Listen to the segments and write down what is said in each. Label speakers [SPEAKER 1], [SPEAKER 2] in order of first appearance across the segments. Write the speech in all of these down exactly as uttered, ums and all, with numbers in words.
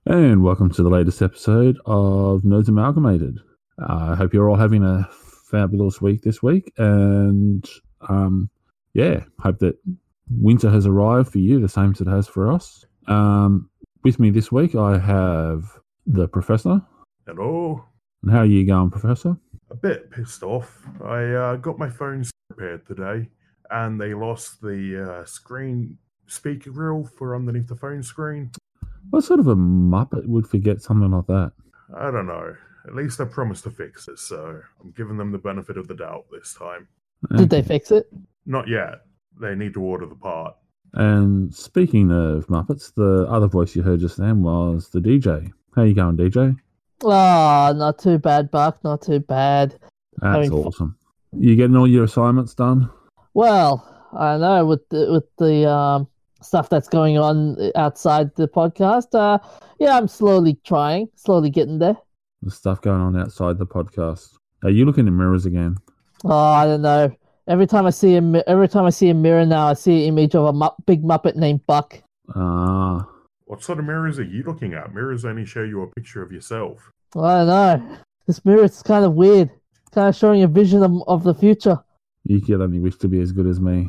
[SPEAKER 1] And welcome to the latest episode of Nerds Amalgamated. Uh, I hope you're all having a fabulous week this week, and um, yeah, hope that winter has arrived for you the same as it has for us. Um, with me this week, I have the Professor.
[SPEAKER 2] Hello.
[SPEAKER 1] And how are you going, Professor?
[SPEAKER 2] A bit pissed off. I uh, got my phone repaired today, and they lost the uh, screen speaker grill for underneath the phone screen.
[SPEAKER 1] What sort of a muppet would forget something like that?
[SPEAKER 2] I don't know. At least I promised to fix it, so I'm giving them the benefit of the doubt this time.
[SPEAKER 3] Did they fix it?
[SPEAKER 2] Not yet. They need to order the part.
[SPEAKER 1] And speaking of muppets, the other voice you heard just then was the D J. How you going, D J?
[SPEAKER 3] Oh, not too bad, Buck. Not too bad.
[SPEAKER 1] That's
[SPEAKER 3] Having
[SPEAKER 1] awesome. You getting all your assignments done?
[SPEAKER 3] Well, I know with the, with the um, stuff that's going on outside the podcast. Uh, yeah, I'm slowly trying, slowly getting there.
[SPEAKER 1] The stuff going on outside the podcast. Are you looking in mirrors again?
[SPEAKER 3] Oh, I don't know. Every time I see a mi- every time I see a mirror now, I see an image of a mu- big Muppet named Buck.
[SPEAKER 1] Ah,
[SPEAKER 2] What sort of mirrors are you looking at? Mirrors only show you a picture of yourself.
[SPEAKER 3] I don't know. This mirror is kind of weird. It's kind of showing a vision of, of the future.
[SPEAKER 1] you could only wish to be as good as me.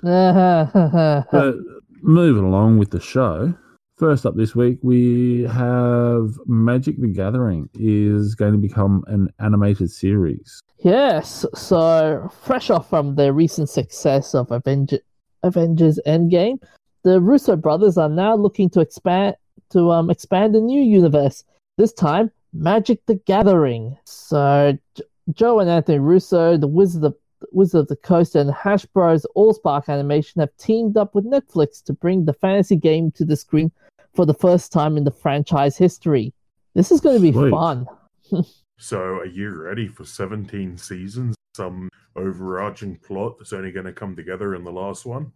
[SPEAKER 3] Uh-huh.
[SPEAKER 1] But moving along with the show, first up this week we have Magic the Gathering is going to become an animated series.
[SPEAKER 3] Yes, so fresh off from the recent success of Avenger, Avengers Endgame, the Russo brothers are now looking to expand to um expand a new universe. This time, Magic the Gathering. So J- Joe and Anthony Russo, the Wizard of Wizard of the Coast, and Hasbro's AllSpark Animation have teamed up with Netflix to bring the fantasy game to the screen for the first time in the franchise history. This is going to be
[SPEAKER 1] Sweet.
[SPEAKER 3] fun.
[SPEAKER 2] So are you ready for seventeen seasons? Some overarching plot that's only going to come together in the last one?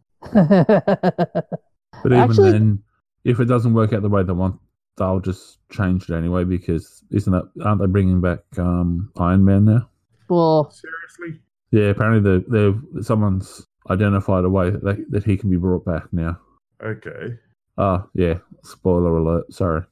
[SPEAKER 1] But even
[SPEAKER 3] Actually-
[SPEAKER 1] then, if it doesn't work out the way they want, they'll just change it anyway because isn't that aren't they bringing back um, Iron Man now?
[SPEAKER 3] Well,
[SPEAKER 2] Seriously?
[SPEAKER 1] Yeah, apparently they they someone's identified a way that they, that he can be brought back now.
[SPEAKER 2] Okay.
[SPEAKER 1] Ah, yeah. Spoiler alert. Sorry.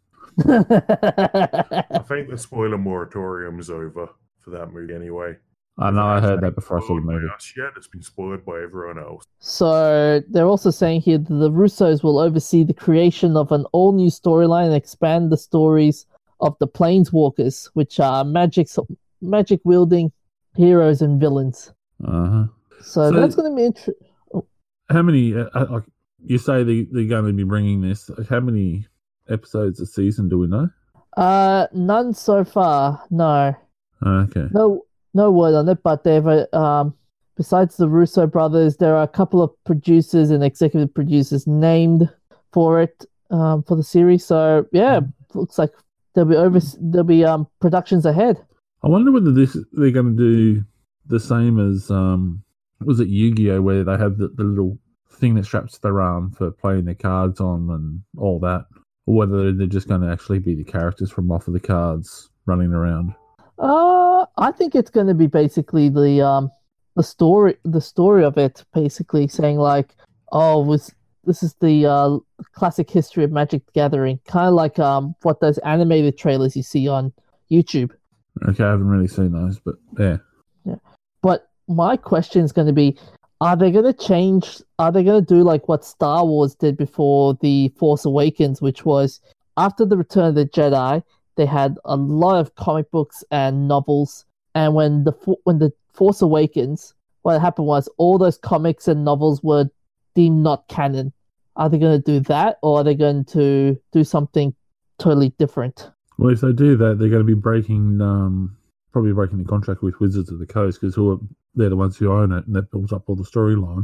[SPEAKER 2] I think the spoiler moratorium is over for that movie anyway.
[SPEAKER 1] I know. I heard that before I saw the
[SPEAKER 2] Spoiled by
[SPEAKER 1] movie.
[SPEAKER 2] us yet. It's been spoiled by everyone else.
[SPEAKER 3] So they're also saying here that the Russos will oversee the creation of an all-new storyline and expand the stories of the Planeswalkers, which are magic magic wielding heroes and villains.
[SPEAKER 1] Uh huh.
[SPEAKER 3] So,
[SPEAKER 1] So-
[SPEAKER 3] that's going to be interesting.
[SPEAKER 1] How many? Uh, uh, like you say they they're going to be bringing this. How many episodes a season do we know?
[SPEAKER 3] Uh, none so far. No,
[SPEAKER 1] Okay.
[SPEAKER 3] no, no word on it. But they've uh, um, besides the Russo brothers, there are a couple of producers and executive producers named for it um for the series. So yeah, looks like there'll be over there'll be um productions ahead.
[SPEAKER 1] I wonder whether this they're going to do the same as um was it Yu-Gi-Oh where they have the, the little thing that straps to their arm for playing their cards on and all that, or whether they're just going to actually be the characters from off of the cards running around.
[SPEAKER 3] Uh, I think it's going to be basically the um the story the story of it, basically saying like, oh, was this is the uh classic history of Magic the Gathering, kind of like um what those animated trailers you see on YouTube.
[SPEAKER 1] Okay, I haven't really seen those, but yeah.
[SPEAKER 3] But my question is going to be, are they going to change? Are they going to do like what Star Wars did before The Force Awakens, which was after the Return of the Jedi, they had a lot of comic books and novels, and when the Fo- when the Force Awakens, what happened was all those comics and novels were deemed not canon. Are they going to do that, or are they going to do something totally different?
[SPEAKER 1] Well, if they do that, they're going to be breaking, um, probably breaking the contract with Wizards of the Coast because who are, they're the ones who own it, and that builds up all the storyline.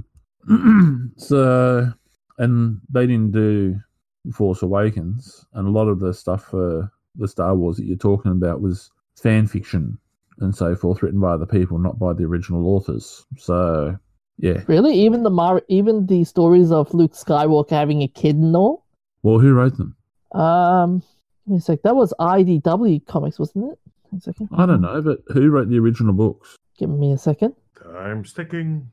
[SPEAKER 1] So, and they didn't do Force Awakens, and a lot of the stuff for the Star Wars that you're talking about was fan fiction and so forth, written by other people, not by the original authors. So, yeah.
[SPEAKER 3] Really, even the Mar- even the stories of Luke Skywalker having a kid and all.
[SPEAKER 1] Well, who wrote them?
[SPEAKER 3] Um, give me a sec. That was I D W Comics, wasn't it? Give me a second.
[SPEAKER 1] I don't know, but who wrote the original books?
[SPEAKER 3] Give me a second.
[SPEAKER 2] Time's ticking.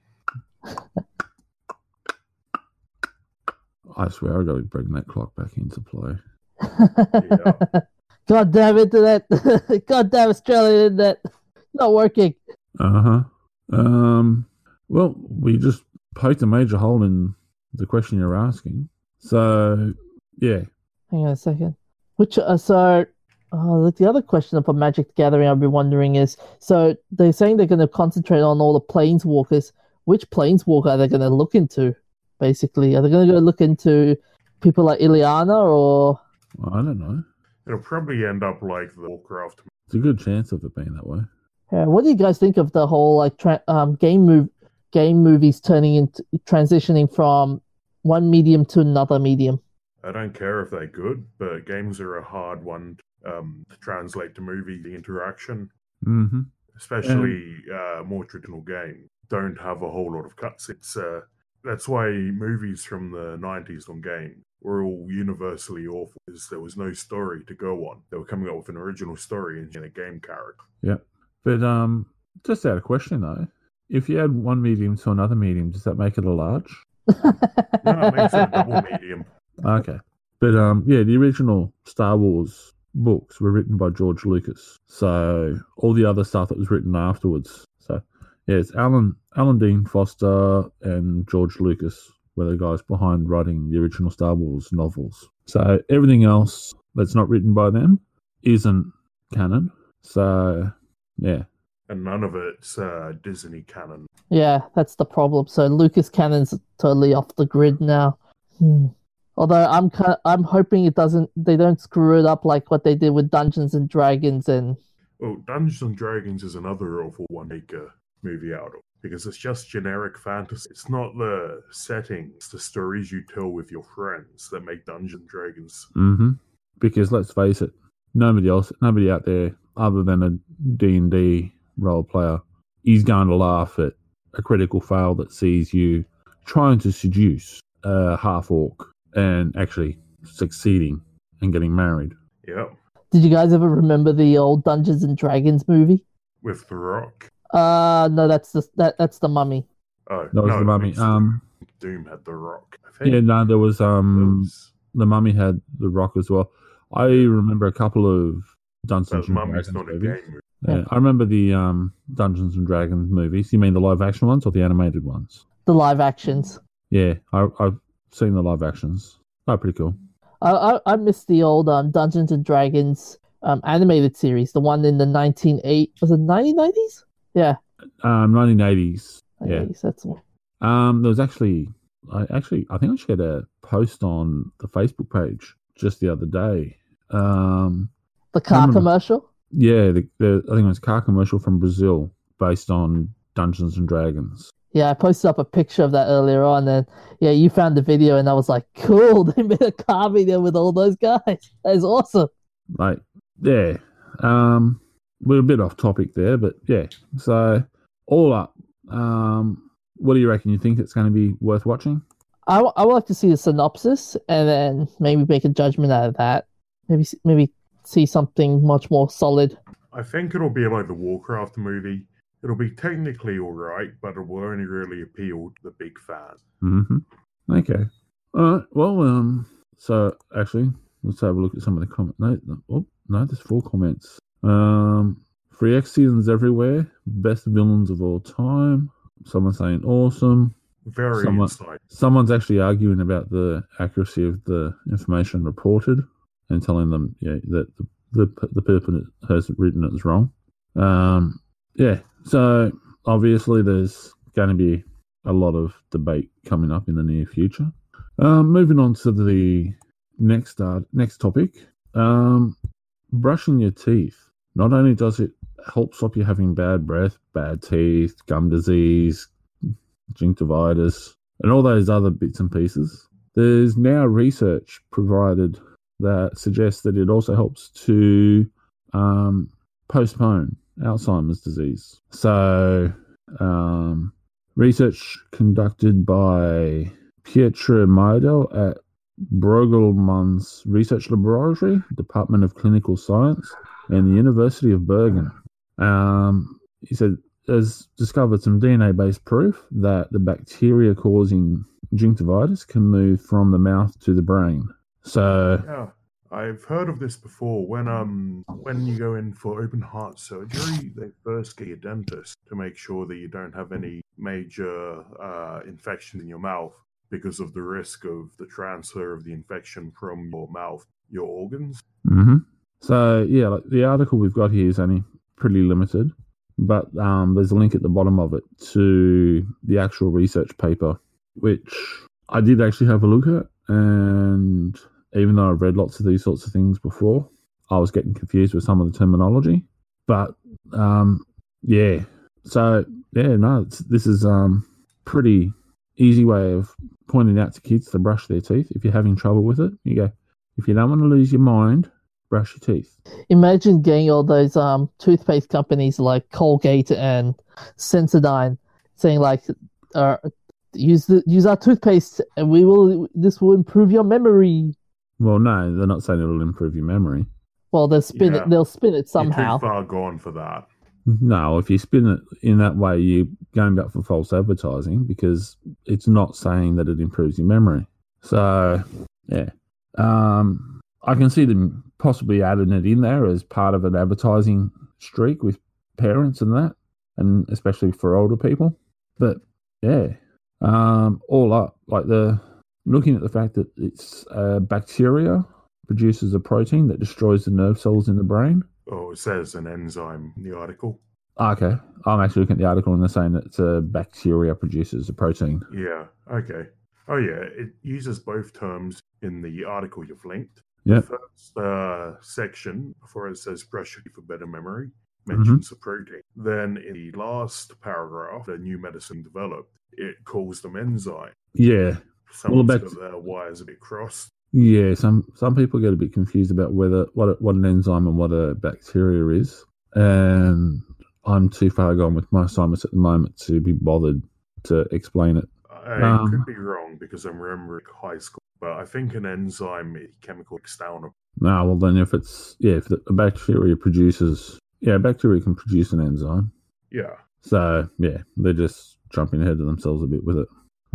[SPEAKER 1] I swear I got to bring that clock back into play.
[SPEAKER 3] God damn internet! God damn Australian internet! Not working.
[SPEAKER 1] Uh huh. Um. Well, we just poked a major hole in the question you're asking. So, yeah.
[SPEAKER 3] Hang on a second. Which uh, so, uh, like the other question for Magic the Gathering, I've been wondering is: so they're saying they're going to concentrate on all the planeswalkers. Which planeswalker are they going to look into? Basically, are they going to go look into people like Ileana or?
[SPEAKER 1] I don't know.
[SPEAKER 2] It'll probably end up like the Warcraft.
[SPEAKER 1] It's a good chance of it being that way.
[SPEAKER 3] Yeah, what do you guys think of the whole like tra- um game move game movies turning into transitioning from one medium to another medium?
[SPEAKER 2] I don't care if they're good, but games are a hard one um, to translate to movie. The interaction,
[SPEAKER 1] Mm-hmm.
[SPEAKER 2] especially uh, more traditional games, don't have a whole lot of cuts. It's uh, that's why movies from the nineties on game were all universally awful, because there was no story to go on. They were coming up with an original story and a game character.
[SPEAKER 1] Yeah. But um, just out of question though, if you add one medium to another medium, does that make it a large?
[SPEAKER 2] No, it makes it a double medium.
[SPEAKER 1] Okay. But um, yeah, the original Star Wars books were written by George Lucas. So all the other stuff that was written afterwards. So yeah, it's Alan Alan Dean Foster and George Lucas were the guys behind writing the original Star Wars novels. So everything else that's not written by them isn't canon. So yeah.
[SPEAKER 2] And none of it's uh, Disney canon.
[SPEAKER 3] Yeah, that's the problem. So Lucas Canon's totally off the grid now. Hmm. Although I'm kind I'm hoping it doesn't they don't screw it up like what they did with Dungeons and Dragons and.
[SPEAKER 2] Well, Dungeons and Dragons is another awful one to make a movie out of, because it's just generic fantasy. It's not the settings, the stories you tell with your friends that make Dungeons and Dragons.
[SPEAKER 1] Mm-hmm. Because let's face it, nobody else, nobody out there other than a D and D role player is going to laugh at a critical fail that sees you trying to seduce a half orc and actually succeeding and getting married.
[SPEAKER 2] Yep.
[SPEAKER 3] Did you guys ever remember the old Dungeons and Dragons movie?
[SPEAKER 2] With The Rock.
[SPEAKER 3] Uh no, that's the that, that's the Mummy.
[SPEAKER 2] Oh,
[SPEAKER 1] That was
[SPEAKER 2] no,
[SPEAKER 1] the Mummy.
[SPEAKER 2] it's
[SPEAKER 1] Um,
[SPEAKER 2] Doom had The Rock. I think.
[SPEAKER 1] yeah, no, there was
[SPEAKER 2] It
[SPEAKER 1] um,
[SPEAKER 2] was-
[SPEAKER 1] the Mummy had the Rock as well. I remember a couple of Dungeons
[SPEAKER 2] But
[SPEAKER 1] and
[SPEAKER 2] Mummy's
[SPEAKER 1] Dragons
[SPEAKER 2] not a
[SPEAKER 1] movies.
[SPEAKER 2] game movie.
[SPEAKER 1] Yeah, I remember the um Dungeons and Dragons movies. You mean the live action ones or the animated ones?
[SPEAKER 3] The live actions.
[SPEAKER 1] Yeah, I, I've seen the live actions. Oh, pretty cool.
[SPEAKER 3] I I, I miss the old um Dungeons and Dragons um animated series, the one in the nineteen eight was it nineteen nineties? Yeah.
[SPEAKER 1] Um, nineteen eighties. Yeah.
[SPEAKER 3] nineties, that's the one.
[SPEAKER 1] Um, there was actually, I actually, I think I shared a post on the Facebook page just the other day. Um,
[SPEAKER 3] The car
[SPEAKER 1] remember-
[SPEAKER 3] commercial?
[SPEAKER 1] yeah, the, the I think it was a car commercial from Brazil based on Dungeons and Dragons.
[SPEAKER 3] Yeah, I posted up a picture of that earlier on, and yeah, you found the video, and I was like, cool, they made a car video with all those guys. That is awesome.
[SPEAKER 1] Like, yeah, um, we're a bit off topic there, but yeah. So all up, um, what do you reckon? You think it's going to be worth watching?
[SPEAKER 3] I, w- I would like to see the synopsis, and then maybe make a judgment out of that. Maybe s- maybe see something much more solid.
[SPEAKER 2] I think it'll be like the Warcraft movie. It'll be technically alright, but it will only really appeal to the big fans.
[SPEAKER 1] Mm-hmm. Okay. All right. Well, um, so actually, let's have a look at some of the comments. No, no, oh, no, there's four comments. Um, free X seasons everywhere. Best villains of all time. Someone saying awesome.
[SPEAKER 2] Very
[SPEAKER 1] Someone-
[SPEAKER 2] insightful.
[SPEAKER 1] Someone's actually arguing about the accuracy of the information reported and telling them, yeah, that the the, the person that has written it is wrong. Um, yeah. So obviously, there's going to be a lot of debate coming up in the near future. Um, moving on to the next uh, next topic, um, brushing your teeth. Not only does it help stop you having bad breath, bad teeth, gum disease, gingivitis, and all those other bits and pieces, there's now research provided that suggests that it also helps to um, postpone Alzheimer's disease. So, um, research conducted by Pietra Meidel at Brueggelmann's Research Laboratory, Department of Clinical Science, and the University of Bergen. Um, he said has discovered some D N A-based proof that the bacteria causing gingivitis can move from the mouth to the brain. So,
[SPEAKER 2] Yeah. I've heard of this before. When um when you go in for open heart surgery, they first get your dentist to make sure that you don't have any major uh, infection in your mouth because of the risk of the transfer of the infection from your mouth, your organs.
[SPEAKER 1] Mm-hmm. So yeah, like the article we've got here is only pretty limited, but um, there's a link at the bottom of it to the actual research paper, which I did actually have a look at, and even though I've read lots of these sorts of things before, I was getting confused with some of the terminology. But, um, yeah. So, yeah, no, it's, this is um pretty easy way of pointing out to kids to brush their teeth. If you're having trouble with it, you go, if you don't want to lose your mind, brush your teeth.
[SPEAKER 3] Imagine getting all those um toothpaste companies like Colgate and Sensodyne saying like, uh, use the use our toothpaste and we will this will improve your memory.
[SPEAKER 1] Well, no, they're not saying it'll improve your memory.
[SPEAKER 3] Well, they'll spin
[SPEAKER 2] Yeah.
[SPEAKER 3] it. They'll spin it somehow.
[SPEAKER 2] You're too far gone for that.
[SPEAKER 1] No, if you spin it in that way, you're going back for false advertising because it's not saying that it improves your memory. So, yeah. Um, I can see them possibly adding it in there as part of an advertising streak with parents and that, and especially for older people. But, yeah, um, all up, like the looking at the fact that it's uh, bacteria produces a protein that destroys the nerve cells in the brain.
[SPEAKER 2] Oh, it says an enzyme in the article.
[SPEAKER 1] Okay, I'm actually looking at the article and they're saying that uh, bacteria produces a protein.
[SPEAKER 2] Yeah, okay. Oh, yeah, it uses both terms in the article you've linked.
[SPEAKER 1] Yeah.
[SPEAKER 2] The first uh, section, before it says brush your teeth for better memory, mentions
[SPEAKER 1] Mm-hmm.
[SPEAKER 2] a protein. Then in the last paragraph, the new medicine developed, it calls them enzyme.
[SPEAKER 1] Yeah,
[SPEAKER 2] Someone's
[SPEAKER 1] back-
[SPEAKER 2] got their wires a bit crossed.
[SPEAKER 1] yeah. Some some people get a bit confused about whether what a, what an enzyme and what a bacteria is, and I'm too far gone with my assignments at the moment to be bothered to explain it.
[SPEAKER 2] I
[SPEAKER 1] Um,
[SPEAKER 2] could be wrong because I'm remembering high school, but I think an enzyme is a chemical external.
[SPEAKER 1] No, well then if it's yeah, if the, a bacteria produces yeah, a bacteria can produce an enzyme.
[SPEAKER 2] Yeah.
[SPEAKER 1] So yeah, they're just jumping ahead of themselves a bit with it.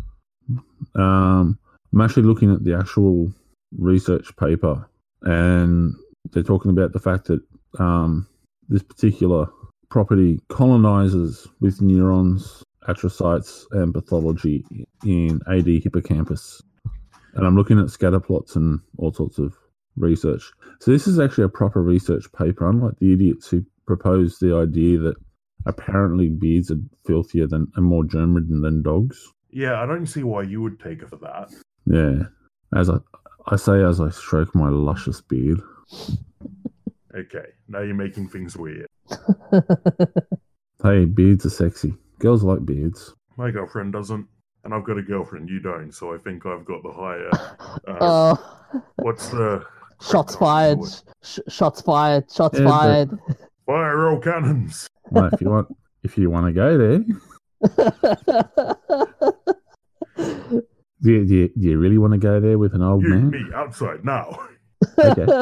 [SPEAKER 1] Um, I'm actually looking at the actual research paper, and they're talking about the fact that um, this particular property colonizes with neurons, astrocytes, and pathology in A D hippocampus. And I'm looking at scatter plots and all sorts of research. So this is actually a proper research paper, unlike the idiots who proposed the idea that apparently beards are filthier than and more germ-ridden than dogs.
[SPEAKER 2] Yeah, I don't see why you would take it for that.
[SPEAKER 1] Yeah, as I I say as I stroke my luscious beard.
[SPEAKER 2] Okay, now you're making things weird.
[SPEAKER 1] Hey, beards are sexy. Girls like beards.
[SPEAKER 2] My girlfriend doesn't, and I've got a girlfriend, you don't, so I think I've got the higher... Uh,
[SPEAKER 3] Oh,
[SPEAKER 2] what's the...
[SPEAKER 3] shots fired! Sh- shots fired! Shots
[SPEAKER 1] Yeah, but-
[SPEAKER 3] fired!
[SPEAKER 2] Fire all cannons!
[SPEAKER 1] Well, if you want, if you want to go there, do you, do, you, do you really want to go there with an old
[SPEAKER 2] You,
[SPEAKER 1] man?
[SPEAKER 2] me, outside, now!
[SPEAKER 1] Okay.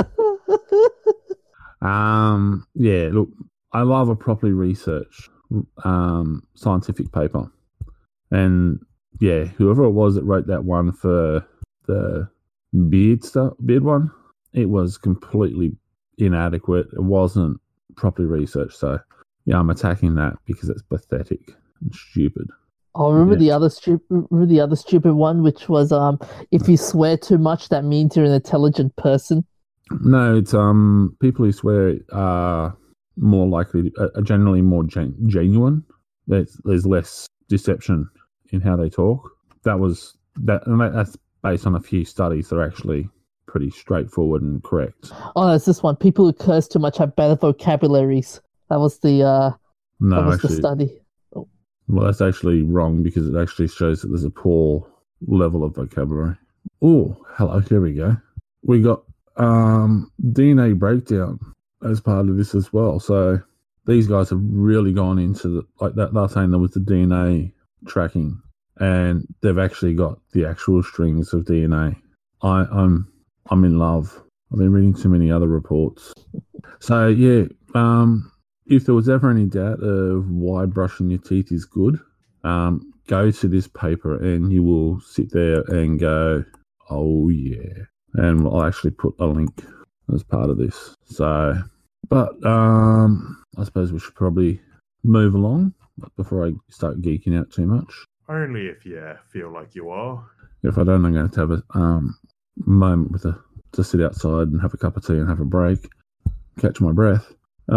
[SPEAKER 1] Um, yeah, look, I love a properly researched um, scientific paper. And yeah, whoever it was that wrote that one for the beard stuff, beard one, it was completely inadequate. It wasn't properly researched. So yeah, I'm attacking that because it's pathetic and stupid.
[SPEAKER 3] Oh, remember
[SPEAKER 1] Yeah.
[SPEAKER 3] the other stupid, remember the other stupid one, which was um, if you swear too much, that means you're an intelligent person.
[SPEAKER 1] No, it's um people who swear are more likely, to, are generally more gen- genuine. There's there's less deception in how they talk. That was that, and that, that's based on a few studies. They're actually pretty straightforward and correct.
[SPEAKER 3] Oh, there's this one. People who curse too much have better vocabularies. That was the uh, that
[SPEAKER 1] No,
[SPEAKER 3] was the
[SPEAKER 1] actually,
[SPEAKER 3] study.
[SPEAKER 1] well, that's actually wrong because it actually shows that there's a poor level of vocabulary. Oh, hello, here we go. We got um, D N A breakdown as part of this as well. So these guys have really gone into the, like that. They're saying there was the D N A tracking, and they've actually got the actual strings of D N A. I, I'm I'm in love. I've been reading too many other reports. So yeah, um, if there was ever any doubt of why brushing your teeth is good, um, go to this paper and you will sit there and go, oh yeah. And I'll actually put a link as part of this. So, but um, I suppose we should probably move along before I start geeking out too much.
[SPEAKER 2] Only if you feel like you are.
[SPEAKER 1] If I don't, I'm going to have a um, moment with a to sit outside and have a cup of tea and have a break, catch my breath.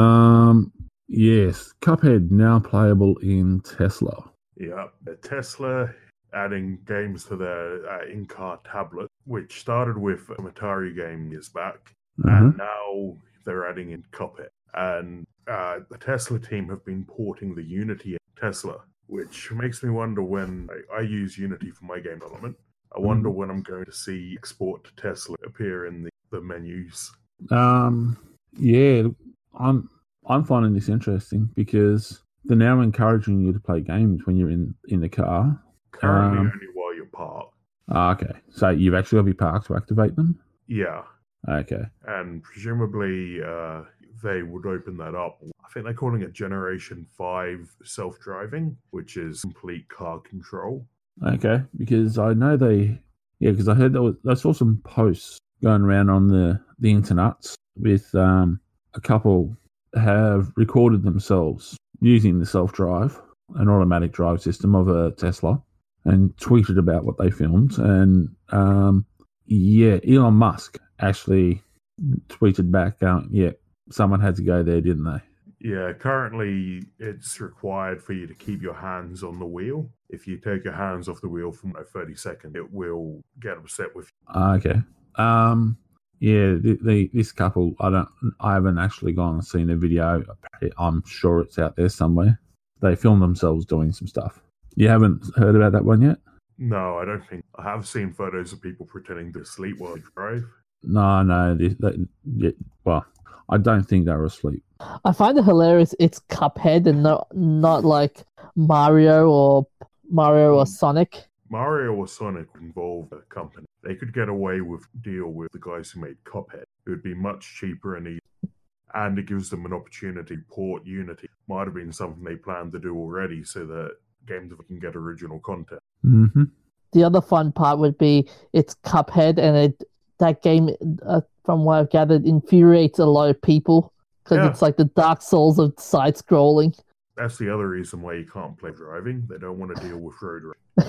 [SPEAKER 1] Um, yes, Cuphead now playable in Tesla.
[SPEAKER 2] Yeah, Tesla adding games to their uh, in-car tablet, which started with an Atari game years back,
[SPEAKER 1] Uh-huh.
[SPEAKER 2] and now they're adding in Cuphead. And uh, the Tesla team have been porting the Unity in Tesla, which makes me wonder when I, I use Unity for my game development. I wonder when I'm going to see export to Tesla appear in the, the menus.
[SPEAKER 1] Um, yeah, I'm I'm finding this interesting because they're now encouraging you to play games when you're in, in the car.
[SPEAKER 2] Currently,
[SPEAKER 1] Um,
[SPEAKER 2] only while you're parked.
[SPEAKER 1] Ah, okay, so you've actually got to be parked to activate them.
[SPEAKER 2] Yeah,
[SPEAKER 1] Okay,
[SPEAKER 2] and presumably uh, they would open that up. I think they're calling it Generation five self-driving, which is complete car control.
[SPEAKER 1] okay, because I know they, yeah, because I heard there was, I saw some posts going around on the the internet with um a couple have recorded themselves using the self-drive, an automatic drive system of a Tesla, and tweeted about what they filmed. And um, yeah, Elon Musk actually tweeted back, uh, yeah, someone had to go there, didn't they?
[SPEAKER 2] Yeah, currently it's required for you to keep your hands on the wheel. If you take your hands off the wheel for like thirty seconds, it will get upset with you.
[SPEAKER 1] Ah, okay. Um, yeah, the, the this couple, I don't, I haven't actually gone and seen a video. I'm sure it's out there somewhere. They filmed themselves doing some stuff. You haven't heard about that one yet?
[SPEAKER 2] No, I don't think. I have seen photos of people pretending to sleep while they drive.
[SPEAKER 1] No, no. They, they, yeah, well, I don't think they were asleep.
[SPEAKER 3] I find it hilarious. It's Cuphead and not not like Mario or Mario or Sonic.
[SPEAKER 2] Mario or Sonic would involve a company. They could get away with deal with the guys who made Cuphead. It would be much cheaper and easier. And it gives them an opportunity to port Unity. Might have been something they planned to do already so that games can get original content.
[SPEAKER 1] Mm-hmm.
[SPEAKER 3] The other fun part would be it's Cuphead, and it that game, uh, from what I've gathered, infuriates a lot of people because
[SPEAKER 2] Yeah.
[SPEAKER 3] it's like the Dark Souls of side scrolling.
[SPEAKER 2] That's the other reason why you can't play driving. They don't want to deal with road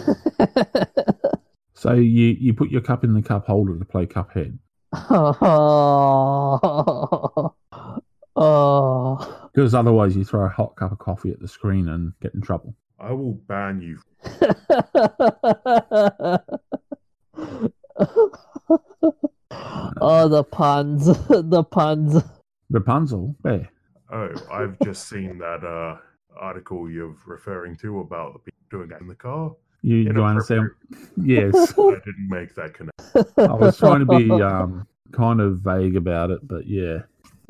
[SPEAKER 2] rage.
[SPEAKER 1] So you, you put your cup in the cup holder to play Cuphead.
[SPEAKER 3] oh, oh.
[SPEAKER 1] Because otherwise you throw a hot cup of coffee at the screen and get in trouble.
[SPEAKER 2] I will ban you.
[SPEAKER 3] Oh, the puns, the puns.
[SPEAKER 1] Rapunzel? Where?
[SPEAKER 2] Oh, I've just seen that uh, article you're referring to about the people doing that in the car.
[SPEAKER 1] You, you understand? Yes.
[SPEAKER 2] I didn't make that connection.
[SPEAKER 1] I was trying to be um, kind of vague about it, but yeah.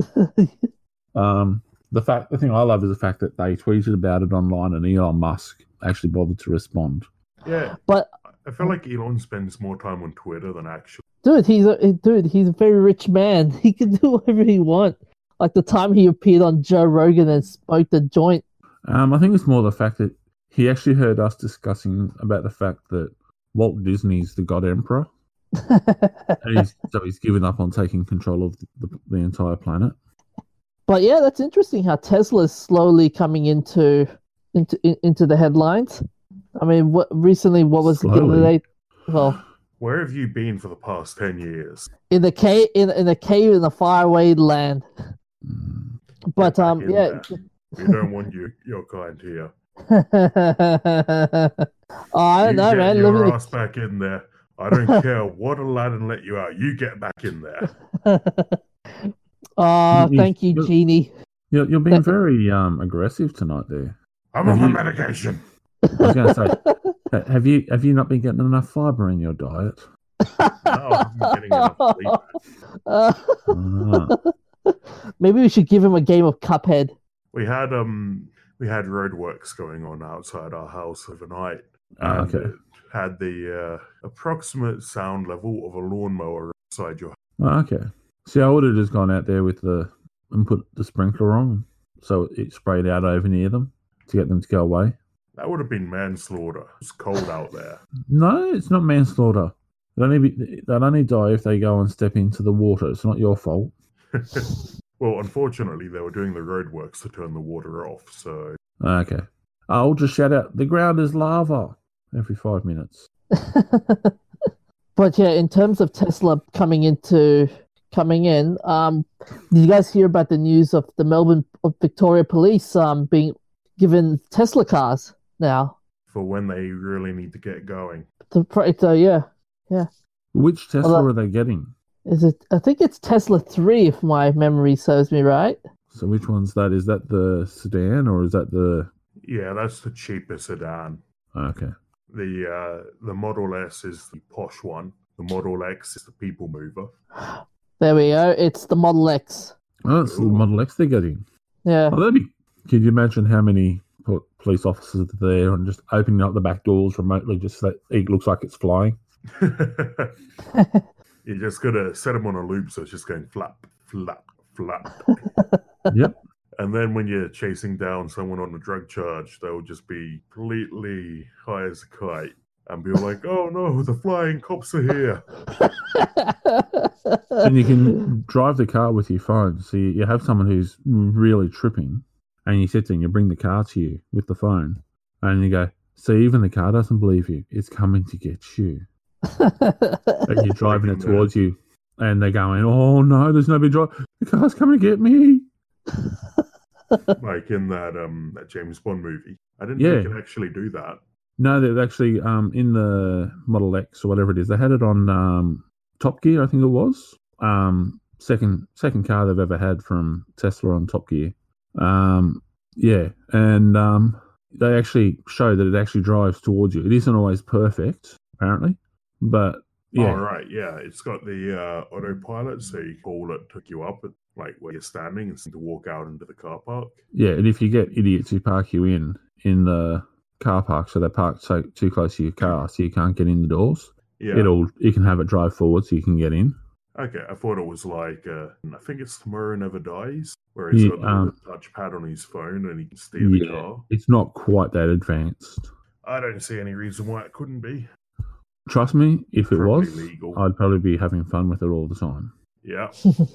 [SPEAKER 1] Um, the fact, the thing I love is the fact that they tweeted about it online and Elon Musk actually bothered to respond.
[SPEAKER 2] Yeah,
[SPEAKER 3] But
[SPEAKER 2] I feel like Elon spends more time on Twitter than actually.
[SPEAKER 3] dude, he's a dude. He's a very rich man. He can do whatever he wants. Like the time he appeared on Joe Rogan and smoked a joint.
[SPEAKER 1] Um, I think it's more the fact that he actually heard us discussing about the fact that Walt Disney's the God Emperor, and he's, so he's given up on taking control of the, the entire planet.
[SPEAKER 3] But yeah, that's interesting how Tesla is slowly coming into into in, into the headlines. I mean, what recently? What was the
[SPEAKER 1] Slowly?
[SPEAKER 3] other day? Well,
[SPEAKER 2] Where have you been for the past ten years?
[SPEAKER 3] in the cave, in in a cave in a faraway land.
[SPEAKER 1] Mm.
[SPEAKER 3] But
[SPEAKER 2] Get back
[SPEAKER 3] um,
[SPEAKER 2] in
[SPEAKER 3] yeah.
[SPEAKER 2] there. We don't want you, your kind here.
[SPEAKER 3] oh, I don't
[SPEAKER 2] You
[SPEAKER 3] know,
[SPEAKER 2] get
[SPEAKER 3] man.
[SPEAKER 2] your
[SPEAKER 3] Living
[SPEAKER 2] ass back in there. I don't care what Aladdin let you out. You get back in there.
[SPEAKER 3] Oh,
[SPEAKER 1] You-
[SPEAKER 3] thank you,
[SPEAKER 1] you-
[SPEAKER 3] Genie.
[SPEAKER 1] You're, you're being very um, aggressive tonight there.
[SPEAKER 2] I'm
[SPEAKER 1] Have
[SPEAKER 2] on my
[SPEAKER 1] you-
[SPEAKER 2] medication.
[SPEAKER 1] I was going to say, ha- have you have you not been getting enough fibre in your diet?
[SPEAKER 2] No, I'm getting enough sleep.
[SPEAKER 3] Uh,
[SPEAKER 1] Ah.
[SPEAKER 3] maybe we should give him a game of Cuphead.
[SPEAKER 2] We had um we had roadworks going on outside our house overnight.
[SPEAKER 1] Ah,
[SPEAKER 2] And
[SPEAKER 1] okay.
[SPEAKER 2] it had the uh, approximate sound level of a lawnmower outside your house.
[SPEAKER 1] Oh, okay. See, I would have just gone out there with the and put the sprinkler on, so it sprayed out over near them to get them to go away.
[SPEAKER 2] That would have been manslaughter. It's cold out there.
[SPEAKER 1] No, it's not manslaughter. They'll only be, they'll only die if they go and step into the water. It's not your fault.
[SPEAKER 2] Well, unfortunately, they were doing the roadworks to turn the water off, so...
[SPEAKER 1] Okay. I'll just shout out, the ground is lava every five minutes.
[SPEAKER 3] But yeah, in terms of Tesla coming into coming in, um, did you guys hear about the news of the Melbourne of Victoria Police um being given Tesla cars now?
[SPEAKER 2] For when they really need to get going.
[SPEAKER 3] The pro- so yeah, yeah.
[SPEAKER 1] Which Tesla
[SPEAKER 3] Well, uh,
[SPEAKER 1] are they getting?
[SPEAKER 3] Is it? I think it's Tesla three, if my memory serves me right.
[SPEAKER 1] So which one's that? Is that the sedan or is that the...
[SPEAKER 2] Yeah, that's the cheapest sedan.
[SPEAKER 1] Okay.
[SPEAKER 2] The uh, the Model S is the posh one. The Model X is the people mover.
[SPEAKER 3] There we go. It's the Model X.
[SPEAKER 1] Oh, it's the
[SPEAKER 2] Ooh.
[SPEAKER 1] Model X they're getting.
[SPEAKER 3] Yeah.
[SPEAKER 1] Oh, that'd be... Can you imagine how many po- police officers are there and just opening up the back doors remotely just so that it looks like it's flying?
[SPEAKER 2] You just gotta set them on a loop so it's just going flap, flap, flap.
[SPEAKER 1] Yep.
[SPEAKER 2] And then when you're chasing down someone on a drug charge, they'll just be completely high as a kite and be like, oh no, the flying cops are here.
[SPEAKER 1] And you can drive the car with your phone. So you, you have someone who's really tripping and you sit there and you bring the car to you with the phone and you go, so even the car doesn't believe you. It's coming to get you. And you're driving it towards you and they're going, oh no, there's nobody driving. The car's coming to get me.
[SPEAKER 2] Like in that um that James Bond movie. I didn't
[SPEAKER 1] Yeah.
[SPEAKER 2] think it could actually do that.
[SPEAKER 1] No, they're actually um, in the Model X or whatever it is. They had it on um, Top Gear, I think it was. Um, second second car they've ever had from Tesla on Top Gear. Um, yeah, and um, they actually show that it actually drives towards you. It isn't always perfect, apparently, but yeah.
[SPEAKER 2] Oh, right, yeah. It's got the uh, autopilot, so you call it, took you up at like where you're standing and seem to walk out into the car park.
[SPEAKER 1] Yeah, and if you get idiots who park you in in the car park, so they park so too close to your car, so you can't get in the doors.
[SPEAKER 2] Yeah.
[SPEAKER 1] It'll you can have it drive forward, so you can get in.
[SPEAKER 2] Okay, I thought it was like, uh, I think it's Tomorrow Never Dies, where he's
[SPEAKER 1] Yeah,
[SPEAKER 2] got the
[SPEAKER 1] um,
[SPEAKER 2] touchpad on his phone and he can steer the
[SPEAKER 1] Yeah,
[SPEAKER 2] car.
[SPEAKER 1] it's not quite that advanced.
[SPEAKER 2] I don't see any reason why it couldn't be.
[SPEAKER 1] Trust me, if it
[SPEAKER 2] Probably
[SPEAKER 1] was,
[SPEAKER 2] legal.
[SPEAKER 1] I'd probably be having fun with it all the time.
[SPEAKER 2] Yeah,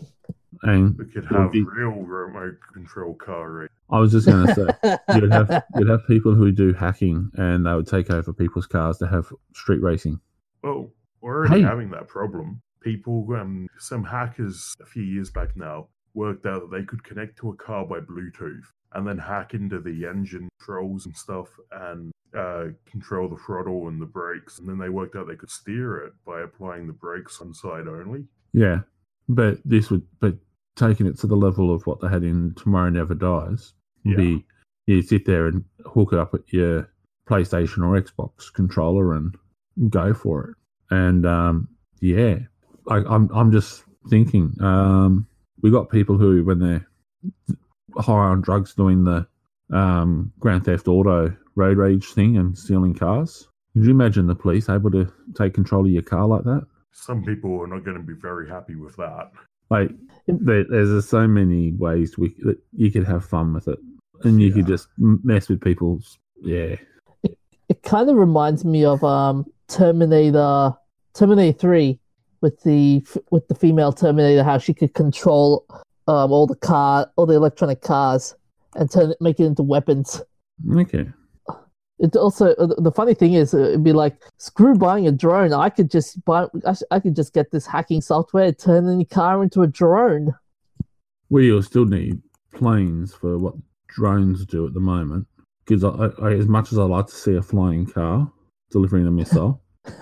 [SPEAKER 1] And
[SPEAKER 2] we could
[SPEAKER 1] it would
[SPEAKER 2] have
[SPEAKER 1] be-
[SPEAKER 2] real remote control car race.
[SPEAKER 1] I was just going to say, you'd have you'd have people who do hacking, and they would take over people's cars to have street racing.
[SPEAKER 2] Well, we're already
[SPEAKER 1] Hey.
[SPEAKER 2] having that problem. People, um, some hackers a few years back now worked out that they could connect to a car by Bluetooth and then hack into the engine controls and stuff and uh, control the throttle and the brakes. And then they worked out they could steer it by applying the brakes on side only.
[SPEAKER 1] Yeah, but this would, but taking it to the level of what they had in Tomorrow Never Dies, would
[SPEAKER 2] Yeah.
[SPEAKER 1] be you sit there and hook it up at your PlayStation or Xbox controller and go for it. And um, yeah, I, I'm I'm just thinking, um, we got people who, when they're high on drugs, doing the um, Grand Theft Auto road rage thing and stealing cars. Could you imagine the police able to take control of your car like that?
[SPEAKER 2] Some people are not going to be very happy with that.
[SPEAKER 1] Like, there, there's just so many ways we that you could have fun with it, and you could
[SPEAKER 2] Yeah.
[SPEAKER 1] just m- mess with people's yeah.
[SPEAKER 3] It kind of reminds me of um Terminator Terminator three with the with the female Terminator, how she could control um all the car all the electronic cars and turn it, make it into weapons.
[SPEAKER 1] Okay,
[SPEAKER 3] It also uh, the funny thing is uh, it'd be like, screw buying a drone. I could just buy I, sh- I could just get this hacking software, turn any car into a drone.
[SPEAKER 1] we will still need planes for what drones do at the moment. Because I, I, as much as I like to see a flying car delivering a missile,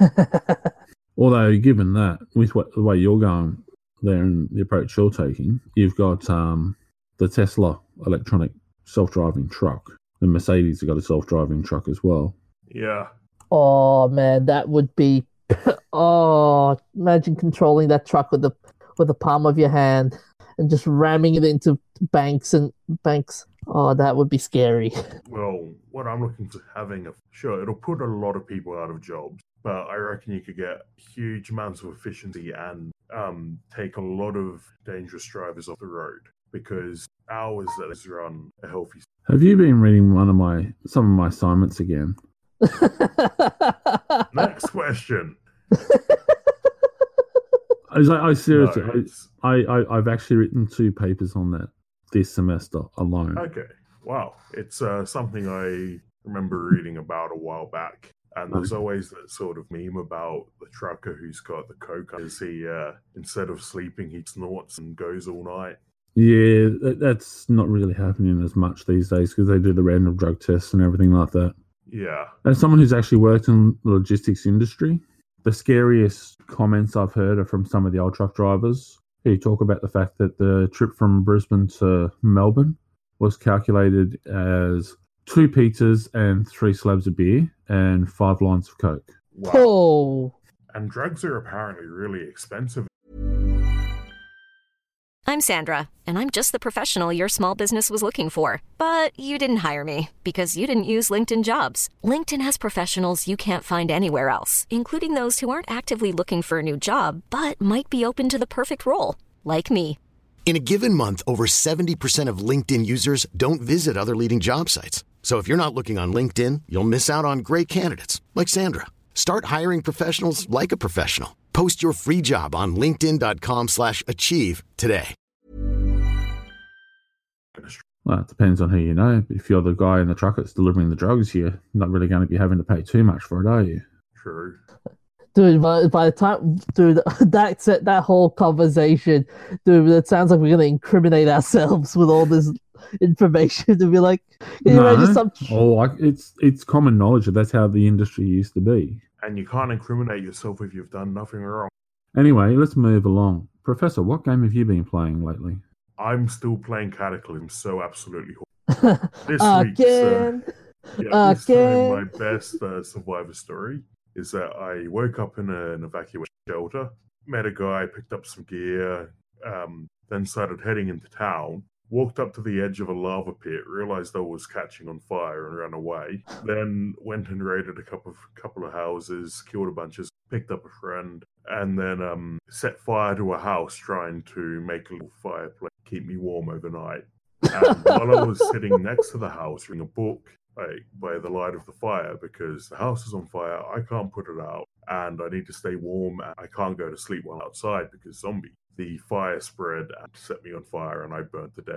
[SPEAKER 1] although given that with what, the way you're going there and the approach you're taking, you've got um, the Tesla electronic self-driving truck. The Mercedes have got a self-driving truck as well.
[SPEAKER 2] Yeah.
[SPEAKER 3] Oh man, that would be oh, imagine controlling that truck with the with the palm of your hand and just ramming it into banks and banks. Oh, that would be scary.
[SPEAKER 2] Well, what I'm looking for having a sure, it'll put a lot of people out of jobs, but I reckon you could get huge amounts of efficiency and um, take a lot of dangerous drivers off the road because hours that is run a healthy.
[SPEAKER 1] Have you been reading one of my some of my assignments again?
[SPEAKER 2] Next question.
[SPEAKER 1] I, was like, I seriously,
[SPEAKER 2] No,
[SPEAKER 1] I,
[SPEAKER 2] it's-
[SPEAKER 1] I, I, I've actually written two papers on that this semester alone.
[SPEAKER 2] Okay, wow. It's uh, something I remember reading about a while back. And there's always that sort of meme about the trucker who's got the coke. Is he, uh, instead of sleeping, he snorts and goes all night?
[SPEAKER 1] Yeah, that, that's not really happening as much these days because they do the random drug tests and everything like that.
[SPEAKER 2] Yeah.
[SPEAKER 1] As someone who's actually worked in the logistics industry, the scariest comments I've heard are from some of the old truck drivers who talk about the fact that the trip from Brisbane to Melbourne was calculated as two pizzas and three slabs of beer and five lines of coke.
[SPEAKER 2] Wow.
[SPEAKER 3] Oh,
[SPEAKER 2] And drugs are apparently really expensive.
[SPEAKER 4] I'm Sandra, and I'm just the professional your small business was looking for. But you didn't hire me because you didn't use LinkedIn Jobs. LinkedIn has professionals you can't find anywhere else, including those who aren't actively looking for a new job, but might be open to the perfect role, like me.
[SPEAKER 5] In a given month, over seventy percent of LinkedIn users don't visit other leading job sites. So if you're not looking on LinkedIn, you'll miss out on great candidates like Sandra. Start hiring professionals like a professional. Post your free job on linkedin.com slash achieve today.
[SPEAKER 1] Well, it depends on who you know. If you're the guy in the truck that's delivering the drugs, you're not really going to be having to pay too much for it, are you?
[SPEAKER 2] True.
[SPEAKER 3] dude! By, by the time, dude, that's it. That whole conversation, dude. It sounds like we're gonna incriminate ourselves with all this information to be like, can you
[SPEAKER 1] No.
[SPEAKER 3] imagine some?
[SPEAKER 1] Oh, like it's it's common knowledge that that's how the industry used to be.
[SPEAKER 2] And you can't incriminate yourself if you've done nothing wrong.
[SPEAKER 1] Anyway, let's move along. Professor, what game have you been playing lately?
[SPEAKER 2] I'm still playing Cataclysm, so absolutely. This week's, uh,
[SPEAKER 3] Again,
[SPEAKER 2] yeah, this time
[SPEAKER 3] Again.
[SPEAKER 2] my best uh, survivor story is that I woke up in a, an evacuation shelter, met a guy, picked up some gear, um, then started heading into town, walked up to the edge of a lava pit, realized I was catching on fire and ran away, then went and raided a couple of, couple of houses, killed a bunch of, picked up a friend, and then um, set fire to a house trying to make a little fireplace, keep me warm overnight. And while I was sitting next to the house reading a book, like by the light of the fire, because the house is on fire, I can't put it out, and I need to stay warm. And I can't go to sleep while outside because zombie. The fire spread and set me on fire, and I burnt to